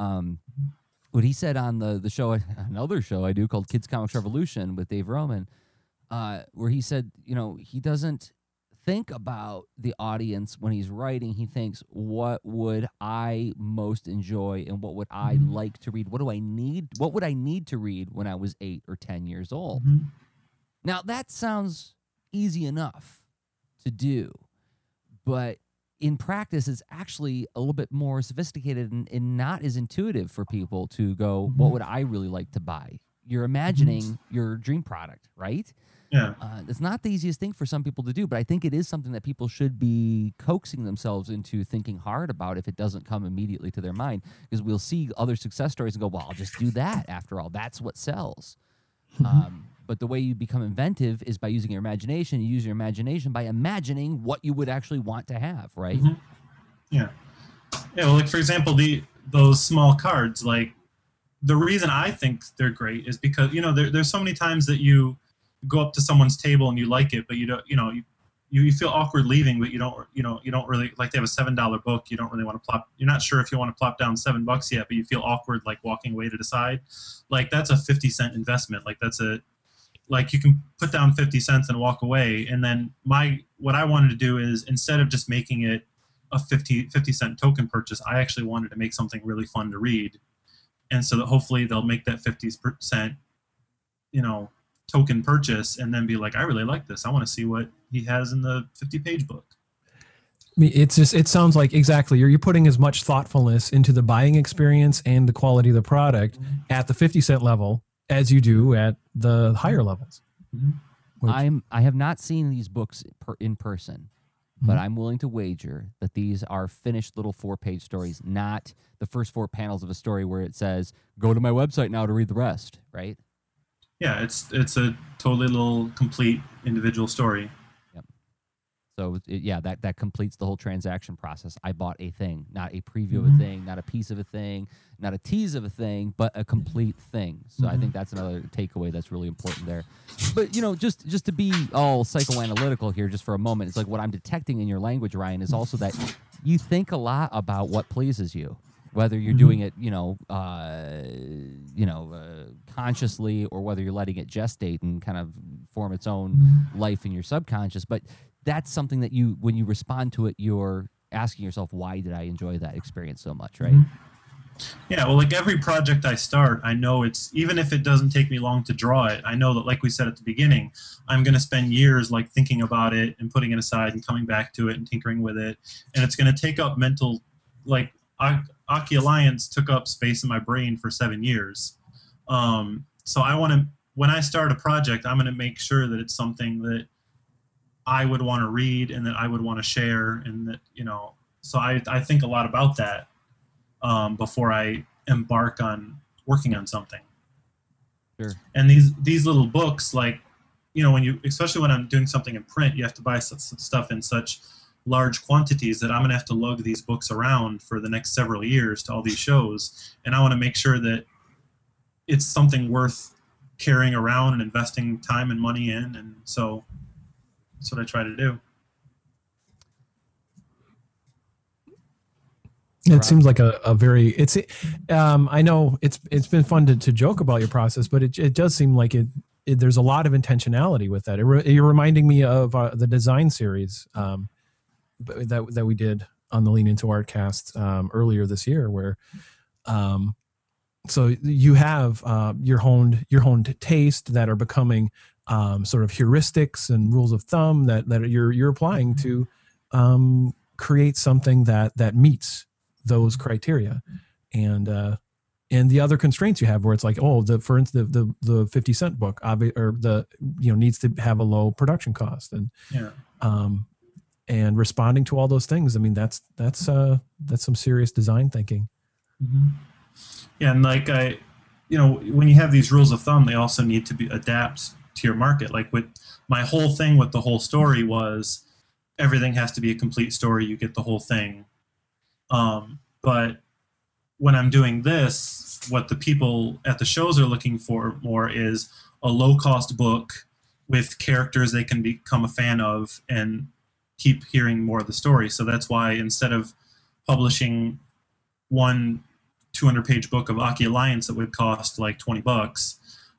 What he said on the show, another show I do called Kids Comics Revolution with Dave Roman, where he said, he doesn't think about the audience when he's writing. He thinks, what would I most enjoy and what would I like to read? What would I need to read when I was 8 or 10 years old? Now, that sounds easy enough to do, but in practice, it's actually a little bit more sophisticated and not as intuitive for people to go, what would I really like to buy? You're imagining your dream product, right? Yeah. It's not the easiest thing for some people to do, but I think it is something that people should be coaxing themselves into thinking hard about if it doesn't come immediately to their mind, because we'll see other success stories and go, well, I'll just do that after all. That's what sells. But the way you become inventive is by using your imagination. You use your imagination by imagining what you would actually want to have, right? Yeah. Yeah, well, like, for example, those small cards, like, the reason I think they're great is because, there's so many times that you go up to someone's table and you like it, but you don't, you feel awkward leaving, but you don't really, like, they have a $7 book. You don't really want to you're not sure if you want to plop down $7 yet, but you feel awkward, like, walking away to decide. Like, that's a 50-cent investment. Like, you can put down 50 cents and walk away. And then what I wanted to do is, instead of just making it a 50-cent token purchase, I actually wanted to make something really fun to read. And so that hopefully they'll make that 50%, token purchase and then be like, I really like this. I want to see what he has in the 50-page book. I mean, it sounds like exactly you're putting as much thoughtfulness into the buying experience and the quality of the product at the 50-cent level as you do at the higher levels. I have not seen these books in person, but I'm willing to wager that these are finished little 4-page stories, not the first 4 panels of a story where it says, go to my website now to read the rest, right? Yeah, it's a totally little complete individual story. Yep. So that completes the whole transaction process. I bought a thing, not a preview of a thing, not a piece of a thing, not a tease of a thing, but a complete thing. So I think that's another takeaway that's really important there. But just to be all psychoanalytical here, just for a moment, it's like what I'm detecting in your language, Ryan, is also that you think a lot about what pleases you. Whether you're doing it, consciously, or whether you're letting it gestate and kind of form its own life in your subconscious. But that's something that when you respond to it, you're asking yourself, why did I enjoy that experience so much, right? Yeah, well, like, every project I start, I know even if it doesn't take me long to draw it, I know that, like we said at the beginning, I'm going to spend years, like, thinking about it and putting it aside and coming back to it and tinkering with it. And it's going to take up mental, like, Aki Alliance took up space in my brain for 7 years. So when I start a project, I'm going to make sure that it's something that I would want to read and that I would want to share, and that, so I think a lot about that before I embark on working on something. Sure. And these little books, like, especially when I'm doing something in print, you have to buy stuff in such large quantities that I'm going to have to lug these books around for the next several years to all these shows. And I want to make sure that it's something worth carrying around and investing time and money in. And so that's what I try to do. It seems like a very, I know it's been fun to joke about your process, but it does seem like there's a lot of intentionality with that. You're reminding me of the design series that we did on the Lean Into Artcast earlier this year, where so you have your honed taste that are becoming sort of heuristics and rules of thumb that you're applying to create something that meets those criteria, and the other constraints you have, where it's like, for instance, the 50-cent book, needs to have a low production cost, and responding to all those things. I mean, that's some serious design thinking. Yeah, and like when you have these rules of thumb, they also need to adapt to your market. Like, with my whole thing with the whole story was, everything has to be a complete story. You get the whole thing. But when I'm doing this, what the people at the shows are looking for more is a low-cost book with characters they can become a fan of and keep hearing more of the story. So that's why instead of publishing one 200-page book of Aki Alliance that would cost like $20,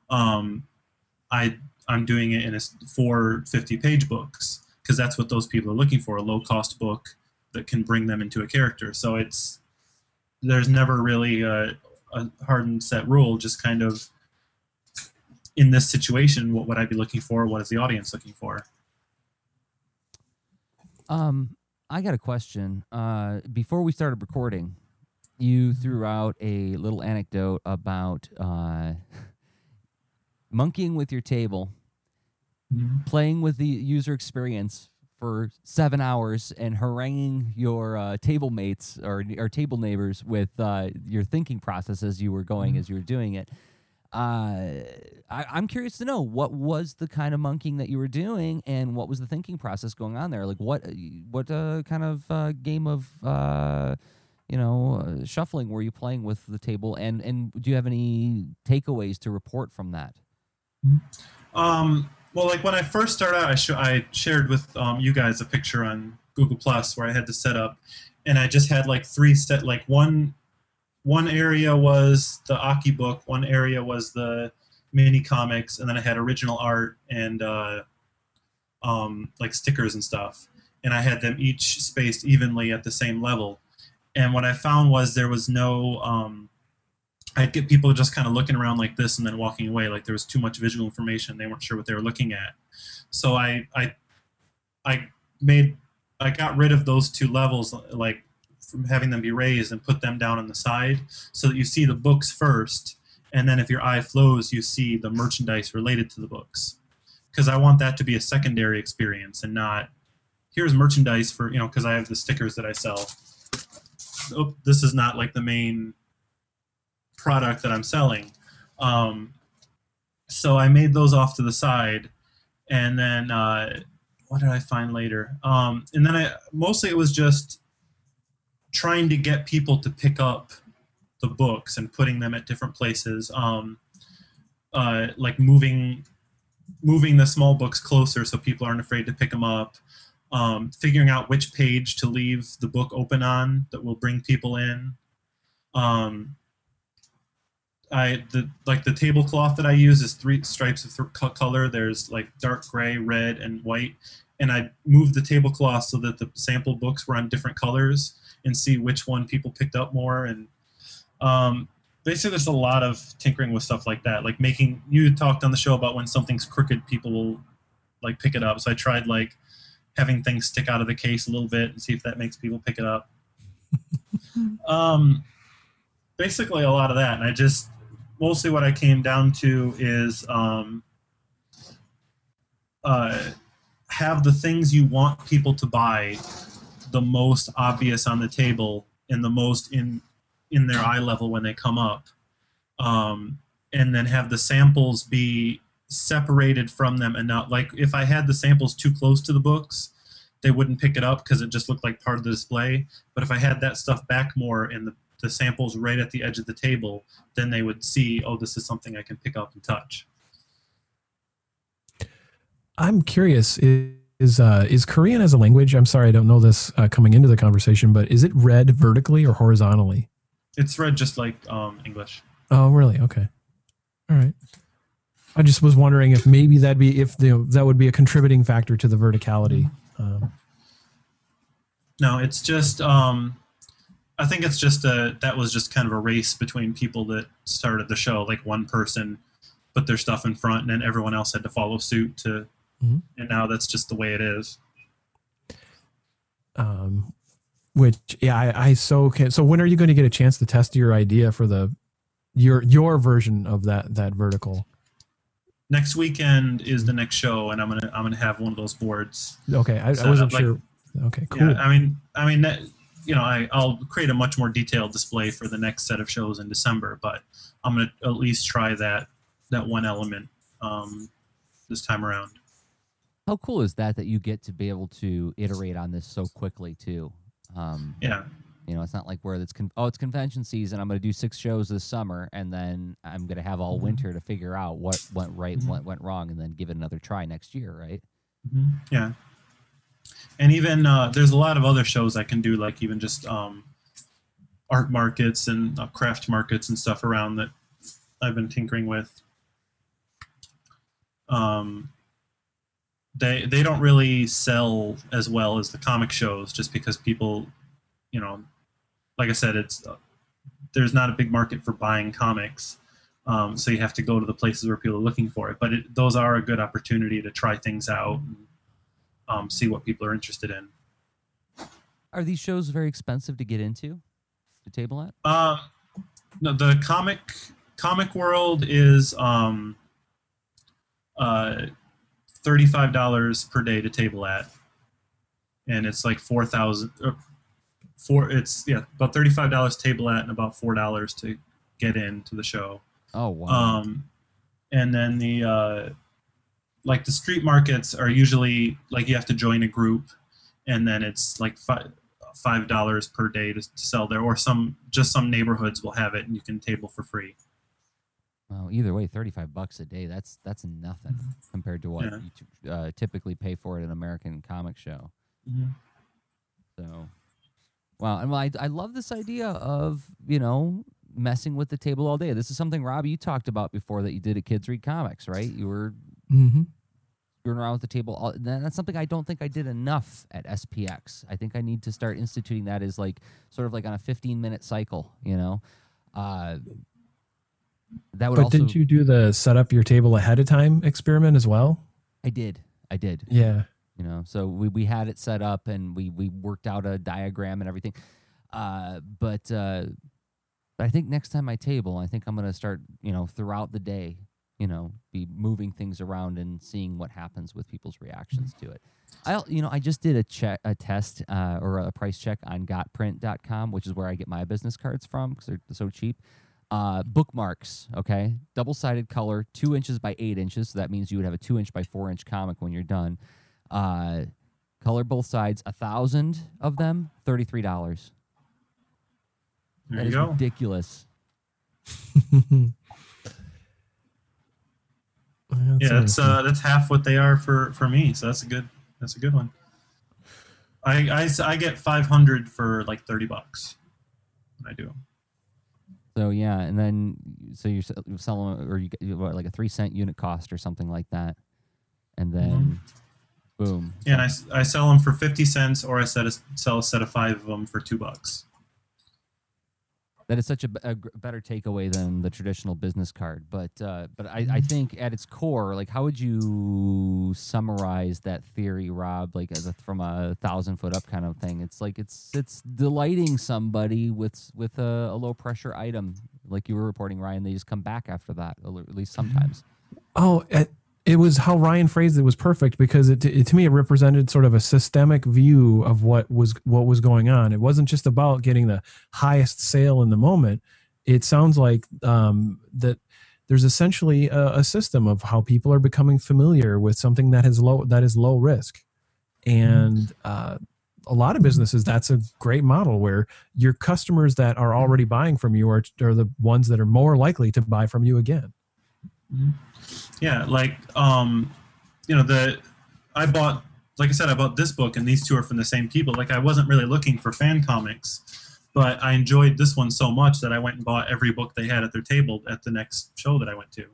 I'm doing it in 4 50-page books, because that's what those people are looking for, a low-cost book that can bring them into a character. So there's never really a hard and set rule, just kind of in this situation, what would I be looking for? What is the audience looking for? I got a question. Before we started recording, you threw out a little anecdote about monkeying with your table, playing with the user experience for 7 hours, and haranguing your table mates or table neighbors with your thinking process as you were going, as you were doing it. I'm curious to know, what was the kind of monkeying that you were doing, and what was the thinking process going on there? Like what kind of game of shuffling were you playing with the table, and do you have any takeaways to report from that? Well, like when I first started out, I shared with you guys a picture on Google Plus where I had the setup, and I just had like one area was the Aki book, one area was the mini comics, and then I had original art and like stickers and stuff, and I had them each spaced evenly at the same level. And what I found was there was no I'd get people just kind of looking around like this and then walking away, like there was too much visual information, they weren't sure what they were looking at. So I got rid of those 2 levels, like from having them be raised, and put them down on the side so that you see the books first, and then if your eye flows, you see the merchandise related to the books, because I want that to be a secondary experience and not here's merchandise for, because I have the stickers that I sell. Oh, this is not like the main product that I'm selling. So I made those off to the side, and then what did I find later? And then mostly it was just trying to get people to pick up the books and putting them at different places, like moving the small books closer so people aren't afraid to pick them up, figuring out which page to leave the book open on that will bring people in. The tablecloth that I use is 3 stripes of color. There's like dark gray, red, and white, and I moved the tablecloth so that the sample books were on different colors, and see which one people picked up more. And basically there's a lot of tinkering with stuff like that, like you talked on the show about when something's crooked, people will like pick it up. So I tried like having things stick out of the case a little bit and see if that makes people pick it up. Basically a lot of that. And mostly what I came down to is have the things you want people to buy the most obvious on the table and the most in their eye level when they come up, and then have the samples be separated from them, and not like if I had the samples too close to the books, they wouldn't pick it up because it just looked like part of the display. But if I had that stuff back more and the samples right at the edge of the table, then they would see, oh, this is something I can pick up and touch. I'm curious, is Korean as a language? I'm sorry, I don't know this coming into the conversation, but is it read vertically or horizontally? It's read just like English. Oh, really? Okay. All right. I just was wondering if maybe that would be a contributing factor to the verticality. No, it's just I think it's just that was just kind of a race between people that started the show. Like one person put their stuff in front, and then everyone else had to follow suit and now that's just the way it is. So when are you going to get a chance to test your idea for your version of that vertical? Next weekend is the next show, and I'm gonna have one of those boards. Okay, I wasn't sure. Okay, cool. Yeah, I mean, I'll create a much more detailed display for the next set of shows in December, but I'm gonna at least try that one element this time around. How cool is that you get to be able to iterate on this so quickly too? You know, it's not like where it's it's convention season. I'm going to do 6 shows this summer, and then I'm going to have all winter to figure out what went right, what went wrong, and then give it another try next year, right? Yeah. And even there's a lot of other shows I can do, like even just art markets and craft markets and stuff around that I've been tinkering with. They don't really sell as well as the comic shows, just because people, you know, like I said, it's there's not a big market for buying comics, so you have to go to the places where people are looking for it. But those are a good opportunity to try things out and see what people are interested in. Are these shows very expensive to get into, to table at? No, the comic world is $35 per day to table at, and it's like about $35 table at and about $4 to get into the show. Oh wow! And then the like the street markets are usually like you have to join a group, and then it's like $5 per day to sell there, or some neighborhoods will have it and you can table for free. Well, either way, $35 a day, that's nothing compared to what you typically pay for at an American comic show. So, wow. And I love this idea of, you know, messing with the table all day. This is something, Rob, you talked about before that you did at Kids Read Comics, right? You were screwing around with the table. That's something I don't think I did enough at SPX. I think I need to start instituting that as like sort of like on a 15-minute cycle, you know? That would but didn't you do the set up your table ahead of time experiment as well? I did. Yeah. You know, so we had it set up and we worked out a diagram and everything. But I think next time I table, I think I'm going to start, you know, throughout the day, you know, be moving things around and seeing what happens with people's reactions to it. I just did a test or a price check on gotprint.com, which is where I get my business cards from because they're so cheap. Bookmarks, okay? Double-sided color, 2 inches by 8 inches. So that means you would have a 2-inch by 4-inch comic when you're done. Color both sides, 1,000 of them, $33. There you go. Ridiculous. Yeah, that's half what they are for me. So that's a good one. I get 500 for like $30 when I do. So yeah, and then you're selling, or you get what, like a 3-cent unit cost or something like that, and then boom. Yeah, and I sell them for 50 cents, or I sell a set of 5 of them for $2. That is such a better takeaway than the traditional business card. But I think at its core, like, how would you summarize that theory, Rob? Like, from a 1,000-foot up kind of thing. It's like it's delighting somebody with a low pressure item, like you were reporting, Ryan. They just come back after that, at least sometimes. Oh, it was how Ryan phrased it was perfect, because it to me it represented sort of a systemic view of what was going on. It wasn't just about getting the highest sale in the moment. It sounds like that there's essentially a system of how people are becoming familiar with something that is low risk, and a lot of businesses, that's a great model where your customers that are already buying from you are the ones that are more likely to buy from you again. Yeah, like I bought this book, and these two are from the same people. Like, I wasn't really looking for fan comics, but I enjoyed this one so much that I went and bought every book they had at their table at the next show that I went to.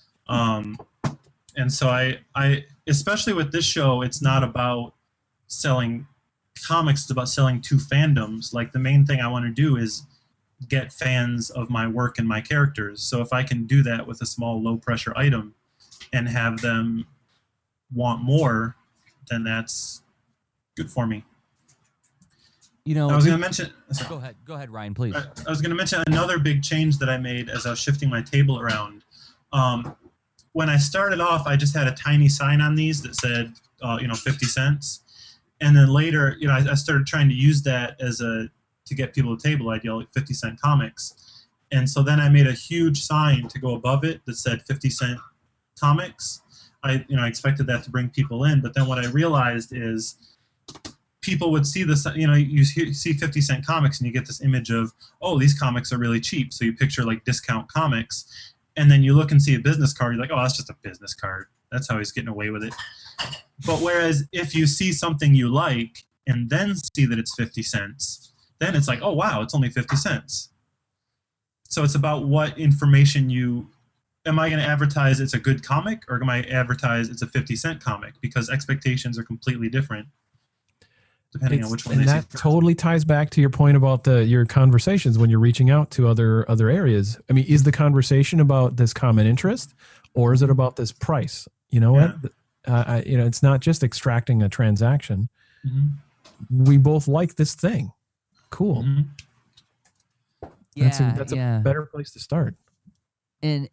And so I especially with this show, it's not about selling comics, it's about selling to fandoms. Like, the main thing I want to do is get fans of my work and my characters. So if I can do that with a small low pressure item and have them want more, then that's good for me. You know, I was going to mention. Go ahead, Ryan, please. I was going to mention another big change that I made as I was shifting my table around. When I started off, I just had a tiny sign on these that said, 50 cents. And then later, I started trying to use that to get people to the table. I'd yell like 50-cent comics. And so then I made a huge sign to go above it that said 50-cent comics. I expected that to bring people in, but then what I realized is people would see this, you see 50-cent comics and you get this image of, oh, these comics are really cheap. So you picture like discount comics, and then you look and see a business card. You're like, oh, that's just a business card. That's how he's getting away with it. But whereas if you see something you like and then see that it's 50 cents, then it's like, oh, wow, it's only 50 cents. So it's about what information am I going to advertise it's a good comic, or am I advertise it's a 50-cent comic? Because expectations are completely different depending on which one. And that totally ties back to your point about your conversations when you're reaching out to other areas. I mean, is the conversation about this common interest, or is it about this price? You know what? It's not just extracting a transaction. Mm-hmm. We both like this thing. Cool. Mm-hmm. Yeah, that's a better place to start. And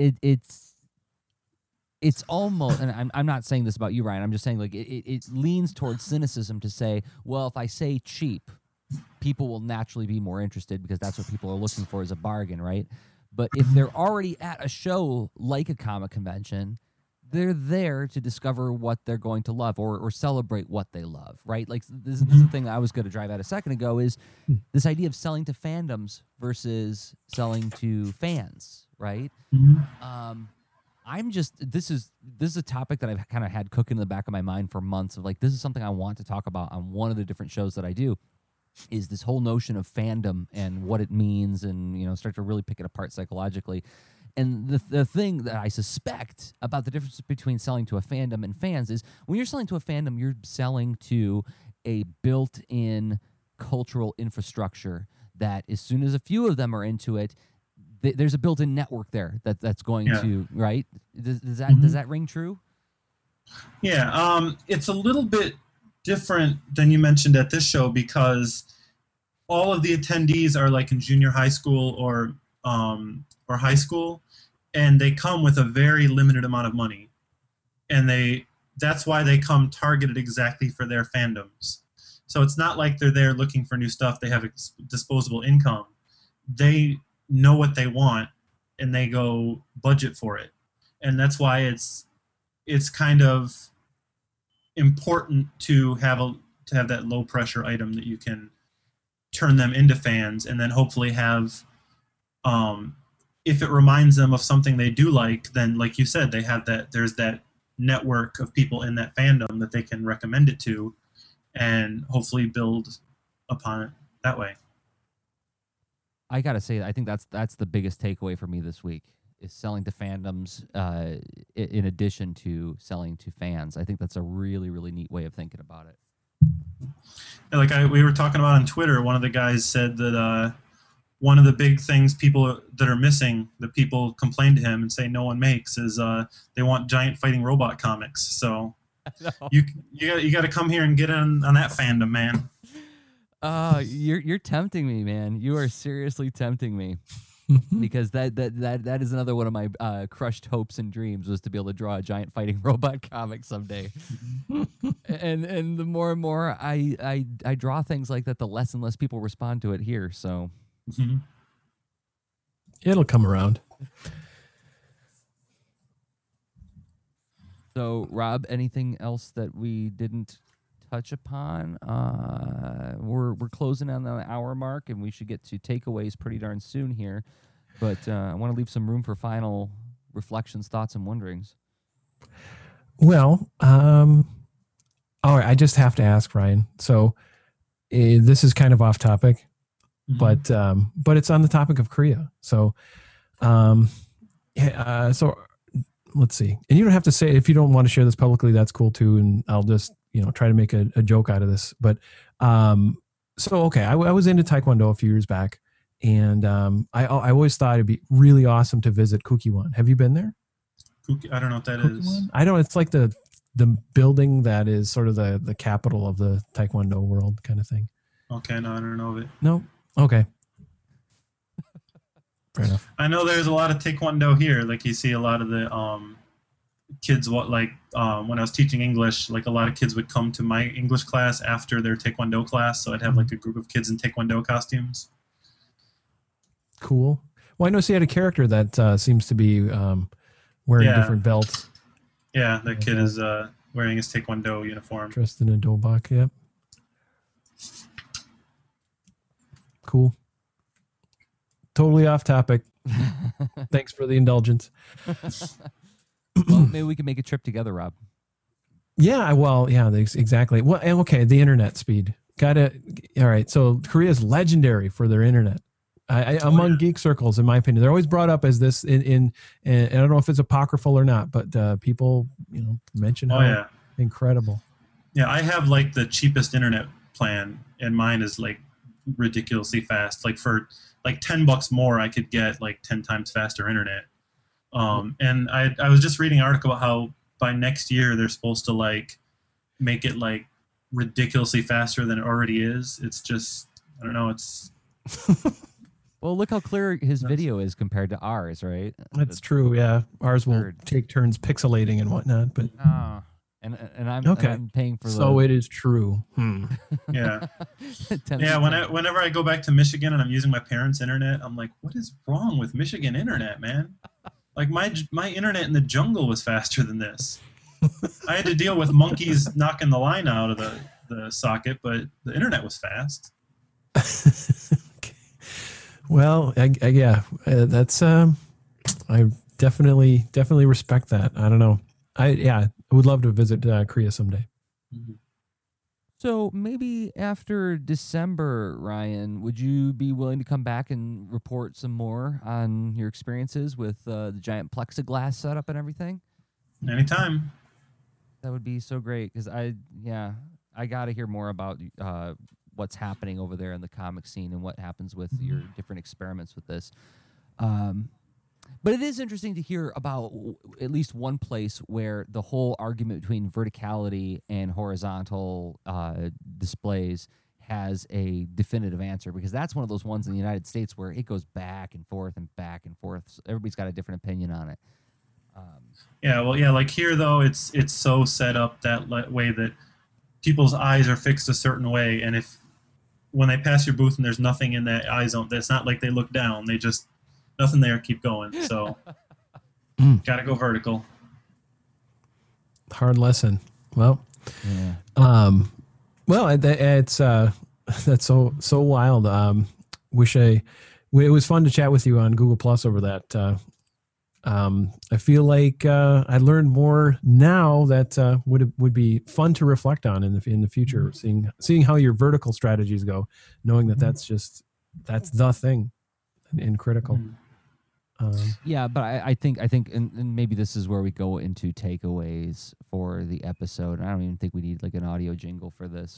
it's almost, and I'm not saying this about you, Ryan. I'm just saying, like, it leans towards cynicism to say, well, if I say cheap, people will naturally be more interested because that's what people are looking for, is a bargain, right? But if they're already at a show like a comic convention, they're there to discover what they're going to love, or celebrate what they love, right? Like, this is the thing that I was going to drive at a second ago, is this idea of selling to fandoms versus selling to fans, right? Mm-hmm. This is a topic that I've kind of had cooking in the back of my mind for months, of like, this is something I want to talk about on one of the different shows that I do, is this whole notion of fandom and what it means, and start to really pick it apart psychologically. And the thing that I suspect about the difference between selling to a fandom and fans is, when you're selling to a fandom, you're selling to a built-in cultural infrastructure that, as soon as a few of them are into it, there's a built-in network there that's going to, right? Does that ring true? Yeah, it's a little bit different than you mentioned at this show, because all of the attendees are like in junior high school or high school, and they come with a very limited amount of money, and that's why they come targeted exactly for their fandoms. So it's not like they're there looking for new stuff. They have disposable income. They know what they want, and they go budget for it. And that's why it's kind of important to have that low pressure item that you can turn them into fans, and then hopefully have, if it reminds them of something they do like, then, like you said, there's that network of people in that fandom that they can recommend it to, and hopefully build upon it that way. I gotta say, I think that's the biggest takeaway for me this week, is selling to fandoms in addition to selling to fans. I think that's a really, really neat way of thinking about it. Like we were talking about on Twitter, one of the guys said that one of the big things people that are missing, that people complain to him and say no one makes, is they want giant fighting robot comics. So you got to come here and get on that fandom, man. You're tempting me, man. You are seriously tempting me. Because that is another one of my crushed hopes and dreams, was to be able to draw a giant fighting robot comic someday. and the more and more I draw things like that, the less and less people respond to it here. So it'll come around. So, Rob, anything else that we didn't touch upon? We're closing on the hour mark, and we should get to takeaways pretty darn soon here. But I want to leave some room for final reflections, thoughts, and wonderings. Well, all right. I just have to ask, Ryan. So this is kind of off topic, but it's on the topic of Korea. So, so let's see. And you don't have to say, if you don't want to share this publicly, that's cool too. And I'll just try to make a joke out of this. But okay, I was into Taekwondo a few years back, and I always thought it'd be really awesome to visit Kukkiwon. Have you been there? I don't know what that is. I don't. It's like the building that is sort of the capital of the Taekwondo world, kind of thing. Okay, no, I don't know of it. No. Okay. Fair enough. I know there's a lot of Taekwondo here. Like, you see a lot of the kids. When I was teaching English, like, a lot of kids would come to my English class after their Taekwondo class. So I'd have like a group of kids in Taekwondo costumes. Cool. Well, I know, so you had a character that seems to be wearing different belts. Yeah, that kid is wearing his Taekwondo uniform. Dressed in a dobok, yep. Cool. Totally off topic. Thanks for the indulgence. Well, maybe we can make a trip together, Rob. Yeah, well, yeah, exactly. Well, okay, the internet speed. All right, so Korea is legendary for their internet. Among geek circles, in my opinion, they're always brought up as this and I don't know if it's apocryphal or not, but people, mention how incredible. Yeah, I have like the cheapest internet plan, and mine is like ridiculously fast. Like for like $10 more, I could get like 10 times faster internet. And I was just reading an article about how by next year they're supposed to like make it like ridiculously faster than it already is. It's just, I don't know. It's well, look how clear his video is compared to ours, right? That's true. Yeah, ours will take turns pixelating and whatnot, but and I'm paying for. So it is true. Yeah, yeah. Whenever I go back to Michigan and I'm using my parents' internet, I'm like, what is wrong with Michigan internet, man? Like my internet in the jungle was faster than this. I had to deal with monkeys knocking the line out of the socket, but the internet was fast. Okay. Well, yeah, that's I definitely respect that. I don't know. I would love to visit Korea someday. Mm-hmm. So maybe after December, Ryan, would you be willing to come back and report some more on your experiences with the giant plexiglass setup and everything? Anytime. That would be so great because I got to hear more about what's happening over there in the comic scene and what happens with your different experiments with this. But it is interesting to hear about at least one place where the whole argument between verticality and horizontal displays has a definitive answer, because that's one of those ones in the United States where it goes back and forth and back and forth. So everybody's got a different opinion on it. Like here though, it's so set up that way that people's eyes are fixed a certain way, and when they pass your booth and there's nothing in that eye zone, it's not like they look down. They just nothing there, keep going. So gotta go vertical. Hard lesson. Well, yeah. It's that's so wild. It was fun to chat with you on Google Plus over that. I feel like I learned more now that would be fun to reflect on in the future. Seeing how your vertical strategies go, knowing that's the thing and critical. Yeah, but I think, and maybe this is where we go into takeaways for the episode. I don't even think we need like an audio jingle for this.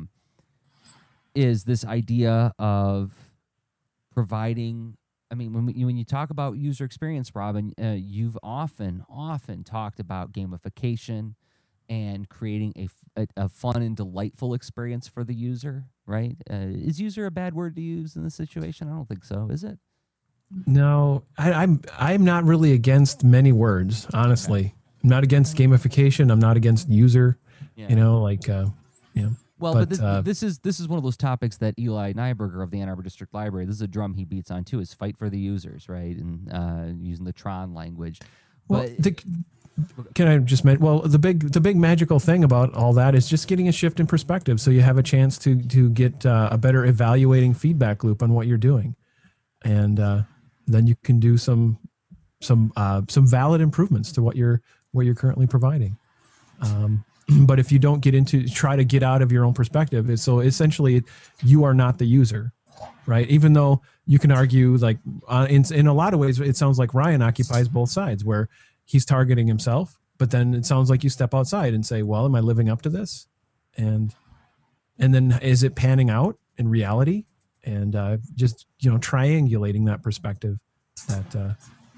Is this idea of providing? I mean, when you talk about user experience, Robin, you've often talked about gamification and creating a fun and delightful experience for the user, right? Is user a bad word to use in this situation? I don't think so. Is it? No, I'm not really against many words, honestly. Okay. I'm not against gamification. I'm not against user. Yeah. Well, but this is one of those topics that Eli Nyberger of the Ann Arbor District Library, this is a drum he beats on too, is fight for the users, right? And using the Tron language. Well, can I just mention? Well, the big magical thing about all that is just getting a shift in perspective, so you have a chance to get a better evaluating feedback loop on what you're doing, and then you can do some valid improvements to what you're currently providing. But if you don't try to get out of your own perspective, so essentially you are not the user, right? Even though you can argue, like in a lot of ways, it sounds like Ryan occupies both sides, where he's targeting himself, but then it sounds like you step outside and say, well, am I living up to this? And then is it panning out in reality? And just triangulating that perspective. That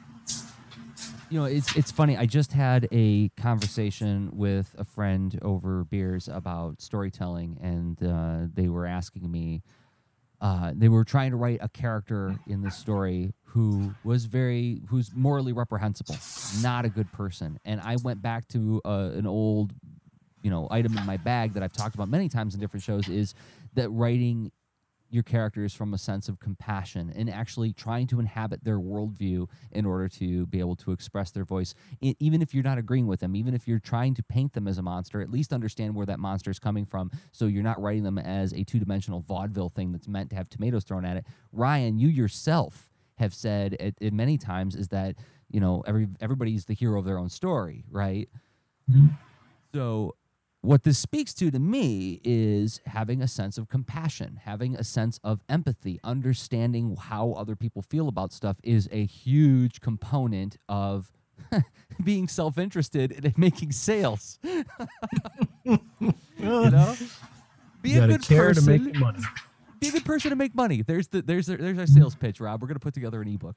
it's funny. I just had a conversation with a friend over beers about storytelling, and they were asking me. They were trying to write a character in the story who's morally reprehensible, not a good person. And I went back to an old, item in my bag that I've talked about many times in different shows, is that writing, your characters from a sense of compassion and actually trying to inhabit their worldview in order to be able to express their voice. Even if you're not agreeing with them, even if you're trying to paint them as a monster, at least understand where that monster is coming from, so you're not writing them as a two-dimensional vaudeville thing that's meant to have tomatoes thrown at it. Ryan, you yourself have said it many times is that, you know, everybody's the hero of their own story, right? Mm-hmm. So what this speaks to me is having a sense of compassion, having a sense of empathy, understanding how other people feel about stuff is a huge component of being self-interested and making sales. You know? Be a good person to make money. Be a good person to make money. There's our sales pitch, Rob. We're going to put together an ebook.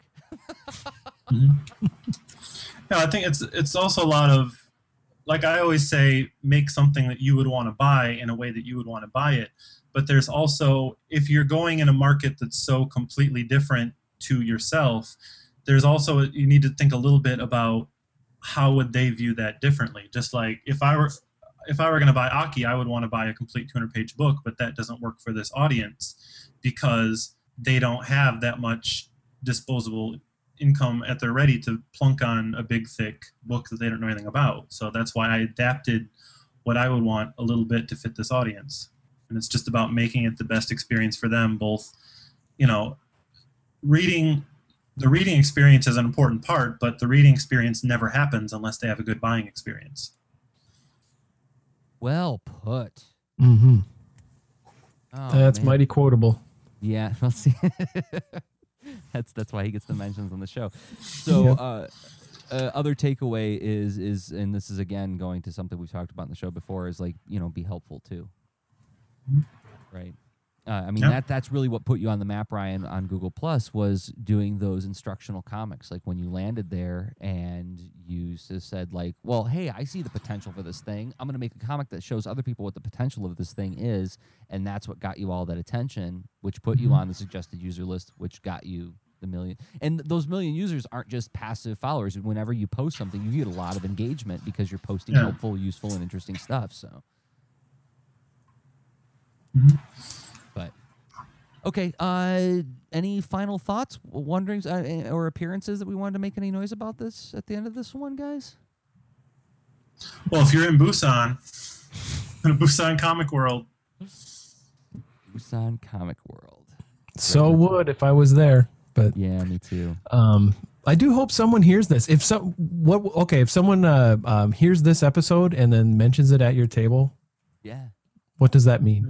Yeah, I think it's also a lot of, like I always say, make something that you would want to buy in a way that you would want to buy it. But there's also, if you're going in a market that's so completely different to yourself, there's also, you need to think a little bit about how would they view that differently. Just like if I were going to buy Aki, I would want to buy a complete 200-page book, but that doesn't work for this audience because they don't have that much disposable income at their ready to plunk on a big, thick book that they don't know anything about. So that's why I adapted what I would want a little bit to fit this audience. And it's just about making it the best experience for them, both, you know, the reading experience is an important part, but the reading experience never happens unless they have a good buying experience. Well put. Mm-hmm. Oh, that's man. mighty quotable. Yeah, we'll see. That's why he gets the mentions on the show. So, other takeaway is, and this is again going to something we've talked about in the show before, is like, you know, be helpful too, right? I mean, that's really what put you on the map, Ryan, on Google Plus, was doing those instructional comics. Like when you landed there and you just said like, well, hey, I see the potential for this thing. I'm going to make a comic that shows other people what the potential of this thing is. And that's what got you all that attention, which put you on the suggested user list, which got you the million. And those million users aren't just passive followers. Whenever you post something, you get a lot of engagement because you're posting helpful, useful, and interesting stuff. So. But okay, any final thoughts, wonderings, or appearances that we wanted to make any noise about this at the end of this one, guys? Well, if you're in Busan, in a Busan Comic World. Busan Comic World. So would if I was there, but yeah, me too. I do hope someone hears this. If someone hears this episode and then mentions it at your table, yeah, what does that mean?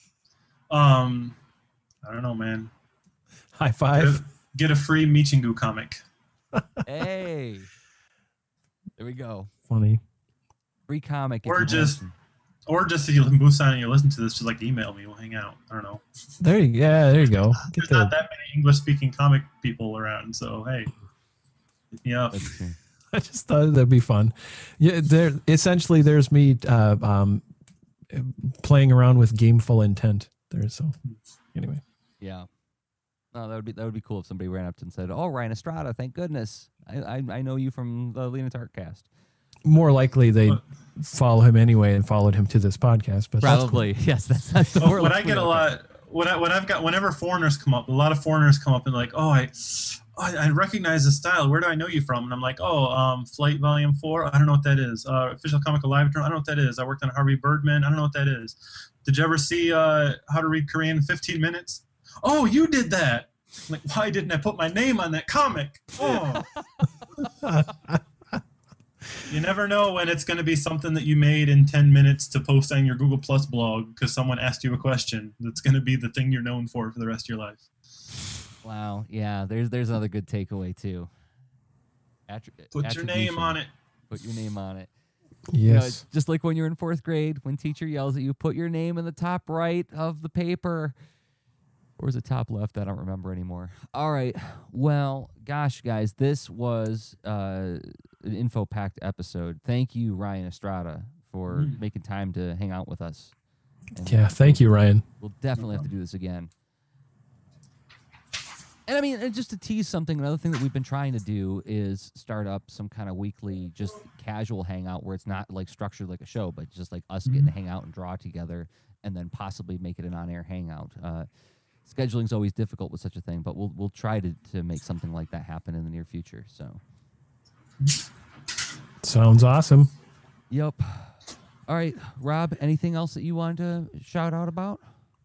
I don't know, man. High five. Get a free Michingu comic. Hey, there we go. Funny. Free comic. Or just if you live in Busan and you listen to this, just like email me. We'll hang out. I don't know. There you go. There's not that many English-speaking comic people around, so hey, hit me up. I just thought that'd be fun. Yeah, there's me playing around with gameful intent there. So anyway. Yeah. No, that would be cool if somebody ran up and said, "Oh, Ryan Estrada, thank goodness. I know you from the Lena Tartcast." More likely they follow him anyway and followed him to this podcast, but probably cool. Yes. That's the word. What I get a lot. What I've got whenever foreigners come up, a lot of foreigners come up and like, oh, I recognize the style. Where do I know you from? And I'm like, Flight Volume 4. I don't know what that is. Official Comic Alive. I don't know what that is. I worked on Harvey Birdman. I don't know what that is. Did you ever see How to Read Korean in 15 Minutes? Oh, you did that. I'm like, why didn't I put my name on that comic? Oh. You never know when it's going to be something that you made in 10 minutes to post on your Google Plus blog because someone asked you a question. That's going to be the thing you're known for the rest of your life. Wow. Yeah. There's another good takeaway too. Put your name on it. Put your name on it. Yes. You know, just like when you're in 4th grade, when teacher yells at you, put your name in the top right of the paper. Or is it top left? I don't remember anymore. All right. Well, gosh, guys, this was an info-packed episode. Thank you, Ryan Estrada, for making time to hang out with us. And thank you, Ryan. We'll definitely have to do this again. And I mean, just to tease something, another thing that we've been trying to do is start up some kind of weekly, just casual hangout where it's not like structured like a show, but just like us getting to hang out and draw together and then possibly make it an on-air hangout. scheduling's always difficult with such a thing, but we'll try to make something like that happen in the near future. So, sounds awesome. Yep. All right, Rob, anything else that you wanted to shout out about?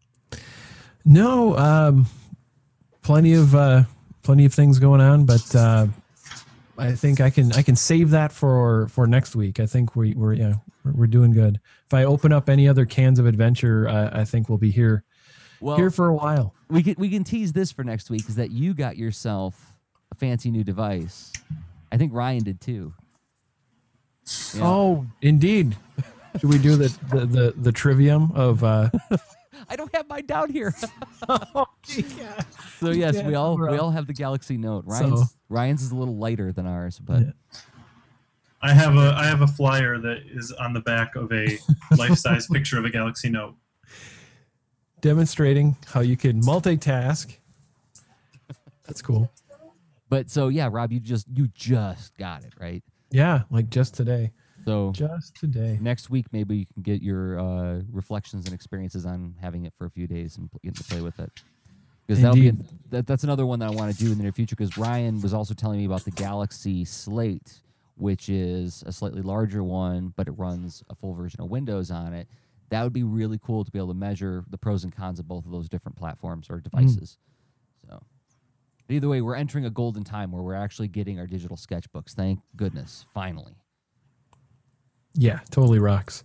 No, plenty of things going on, but I think I can save that for next week. I think we're doing good. If I open up any other cans of adventure, I think we'll be here for a while. We can tease this for next week, is that you got yourself a fancy new device. I think Ryan did too. Yeah. Oh, indeed. Should we do the trivium of? I don't have mine down here. Oh, yeah. So yes, we all have the Galaxy Note. Ryan's is a little lighter than ours, but I have a flyer that is on the back of a life-size picture of a Galaxy Note, demonstrating how you can multitask. That's cool. But so yeah, Rob, you just got it, right? Yeah, like just today. So just today. Next week, maybe you can get your reflections and experiences on having it for a few days and get to play with it. Because that's another one that I want to do in the near future. Because Ryan was also telling me about the Galaxy Slate, which is a slightly larger one, but it runs a full version of Windows on it. That would be really cool to be able to measure the pros and cons of both of those different platforms or devices. So, but either way, we're entering a golden time where we're actually getting our digital sketchbooks. Thank goodness, finally. Yeah, totally rocks.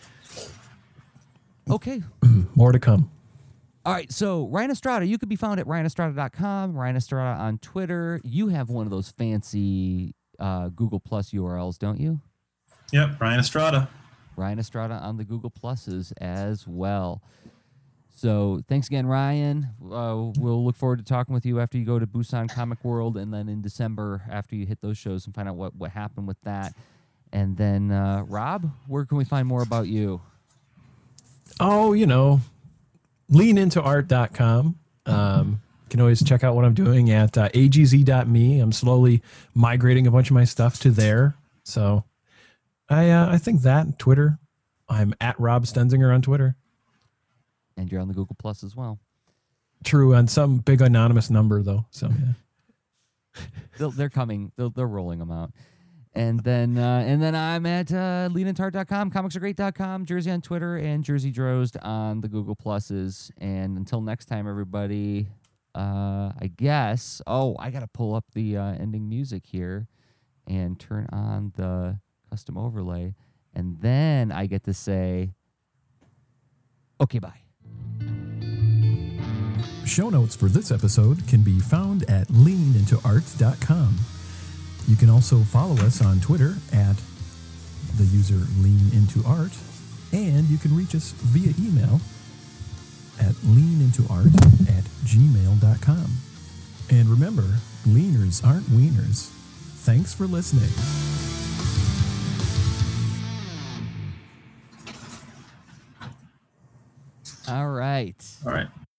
Okay. More to come. All right, so Ryan Estrada, you could be found at ryanestrada.com, Ryan Estrada on Twitter. You have one of those fancy Google Plus URLs, don't you? Yep, Ryan Estrada. Ryan Estrada on the Google Pluses as well. So thanks again, Ryan. We'll look forward to talking with you after you go to Busan Comic World, and then in December after you hit those shows and find out what happened with that. And then, Rob, where can we find more about you? Oh, leanintoart.com. You can always check out what I'm doing at agz.me. I'm slowly migrating a bunch of my stuff to there. So I think that Twitter, I'm at Rob Stenzinger on Twitter. And you're on the Google Plus as well. True, on some big anonymous number, though. So, yeah. They're coming. They're rolling them out. And then I'm at leanintoart.com, comicsaregreat.com, Jersey on Twitter, and Jersey Drozd on the Google Pluses. And until next time, everybody, I guess. Oh, I got to pull up the ending music here and turn on the custom overlay. And then I get to say, okay, bye. Show notes for this episode can be found at leanintoart.com. You can also follow us on Twitter at the user leanintoart, and you can reach us via email at leanintoart@gmail.com. And remember, leaners aren't wieners. Thanks for listening. All right. All right.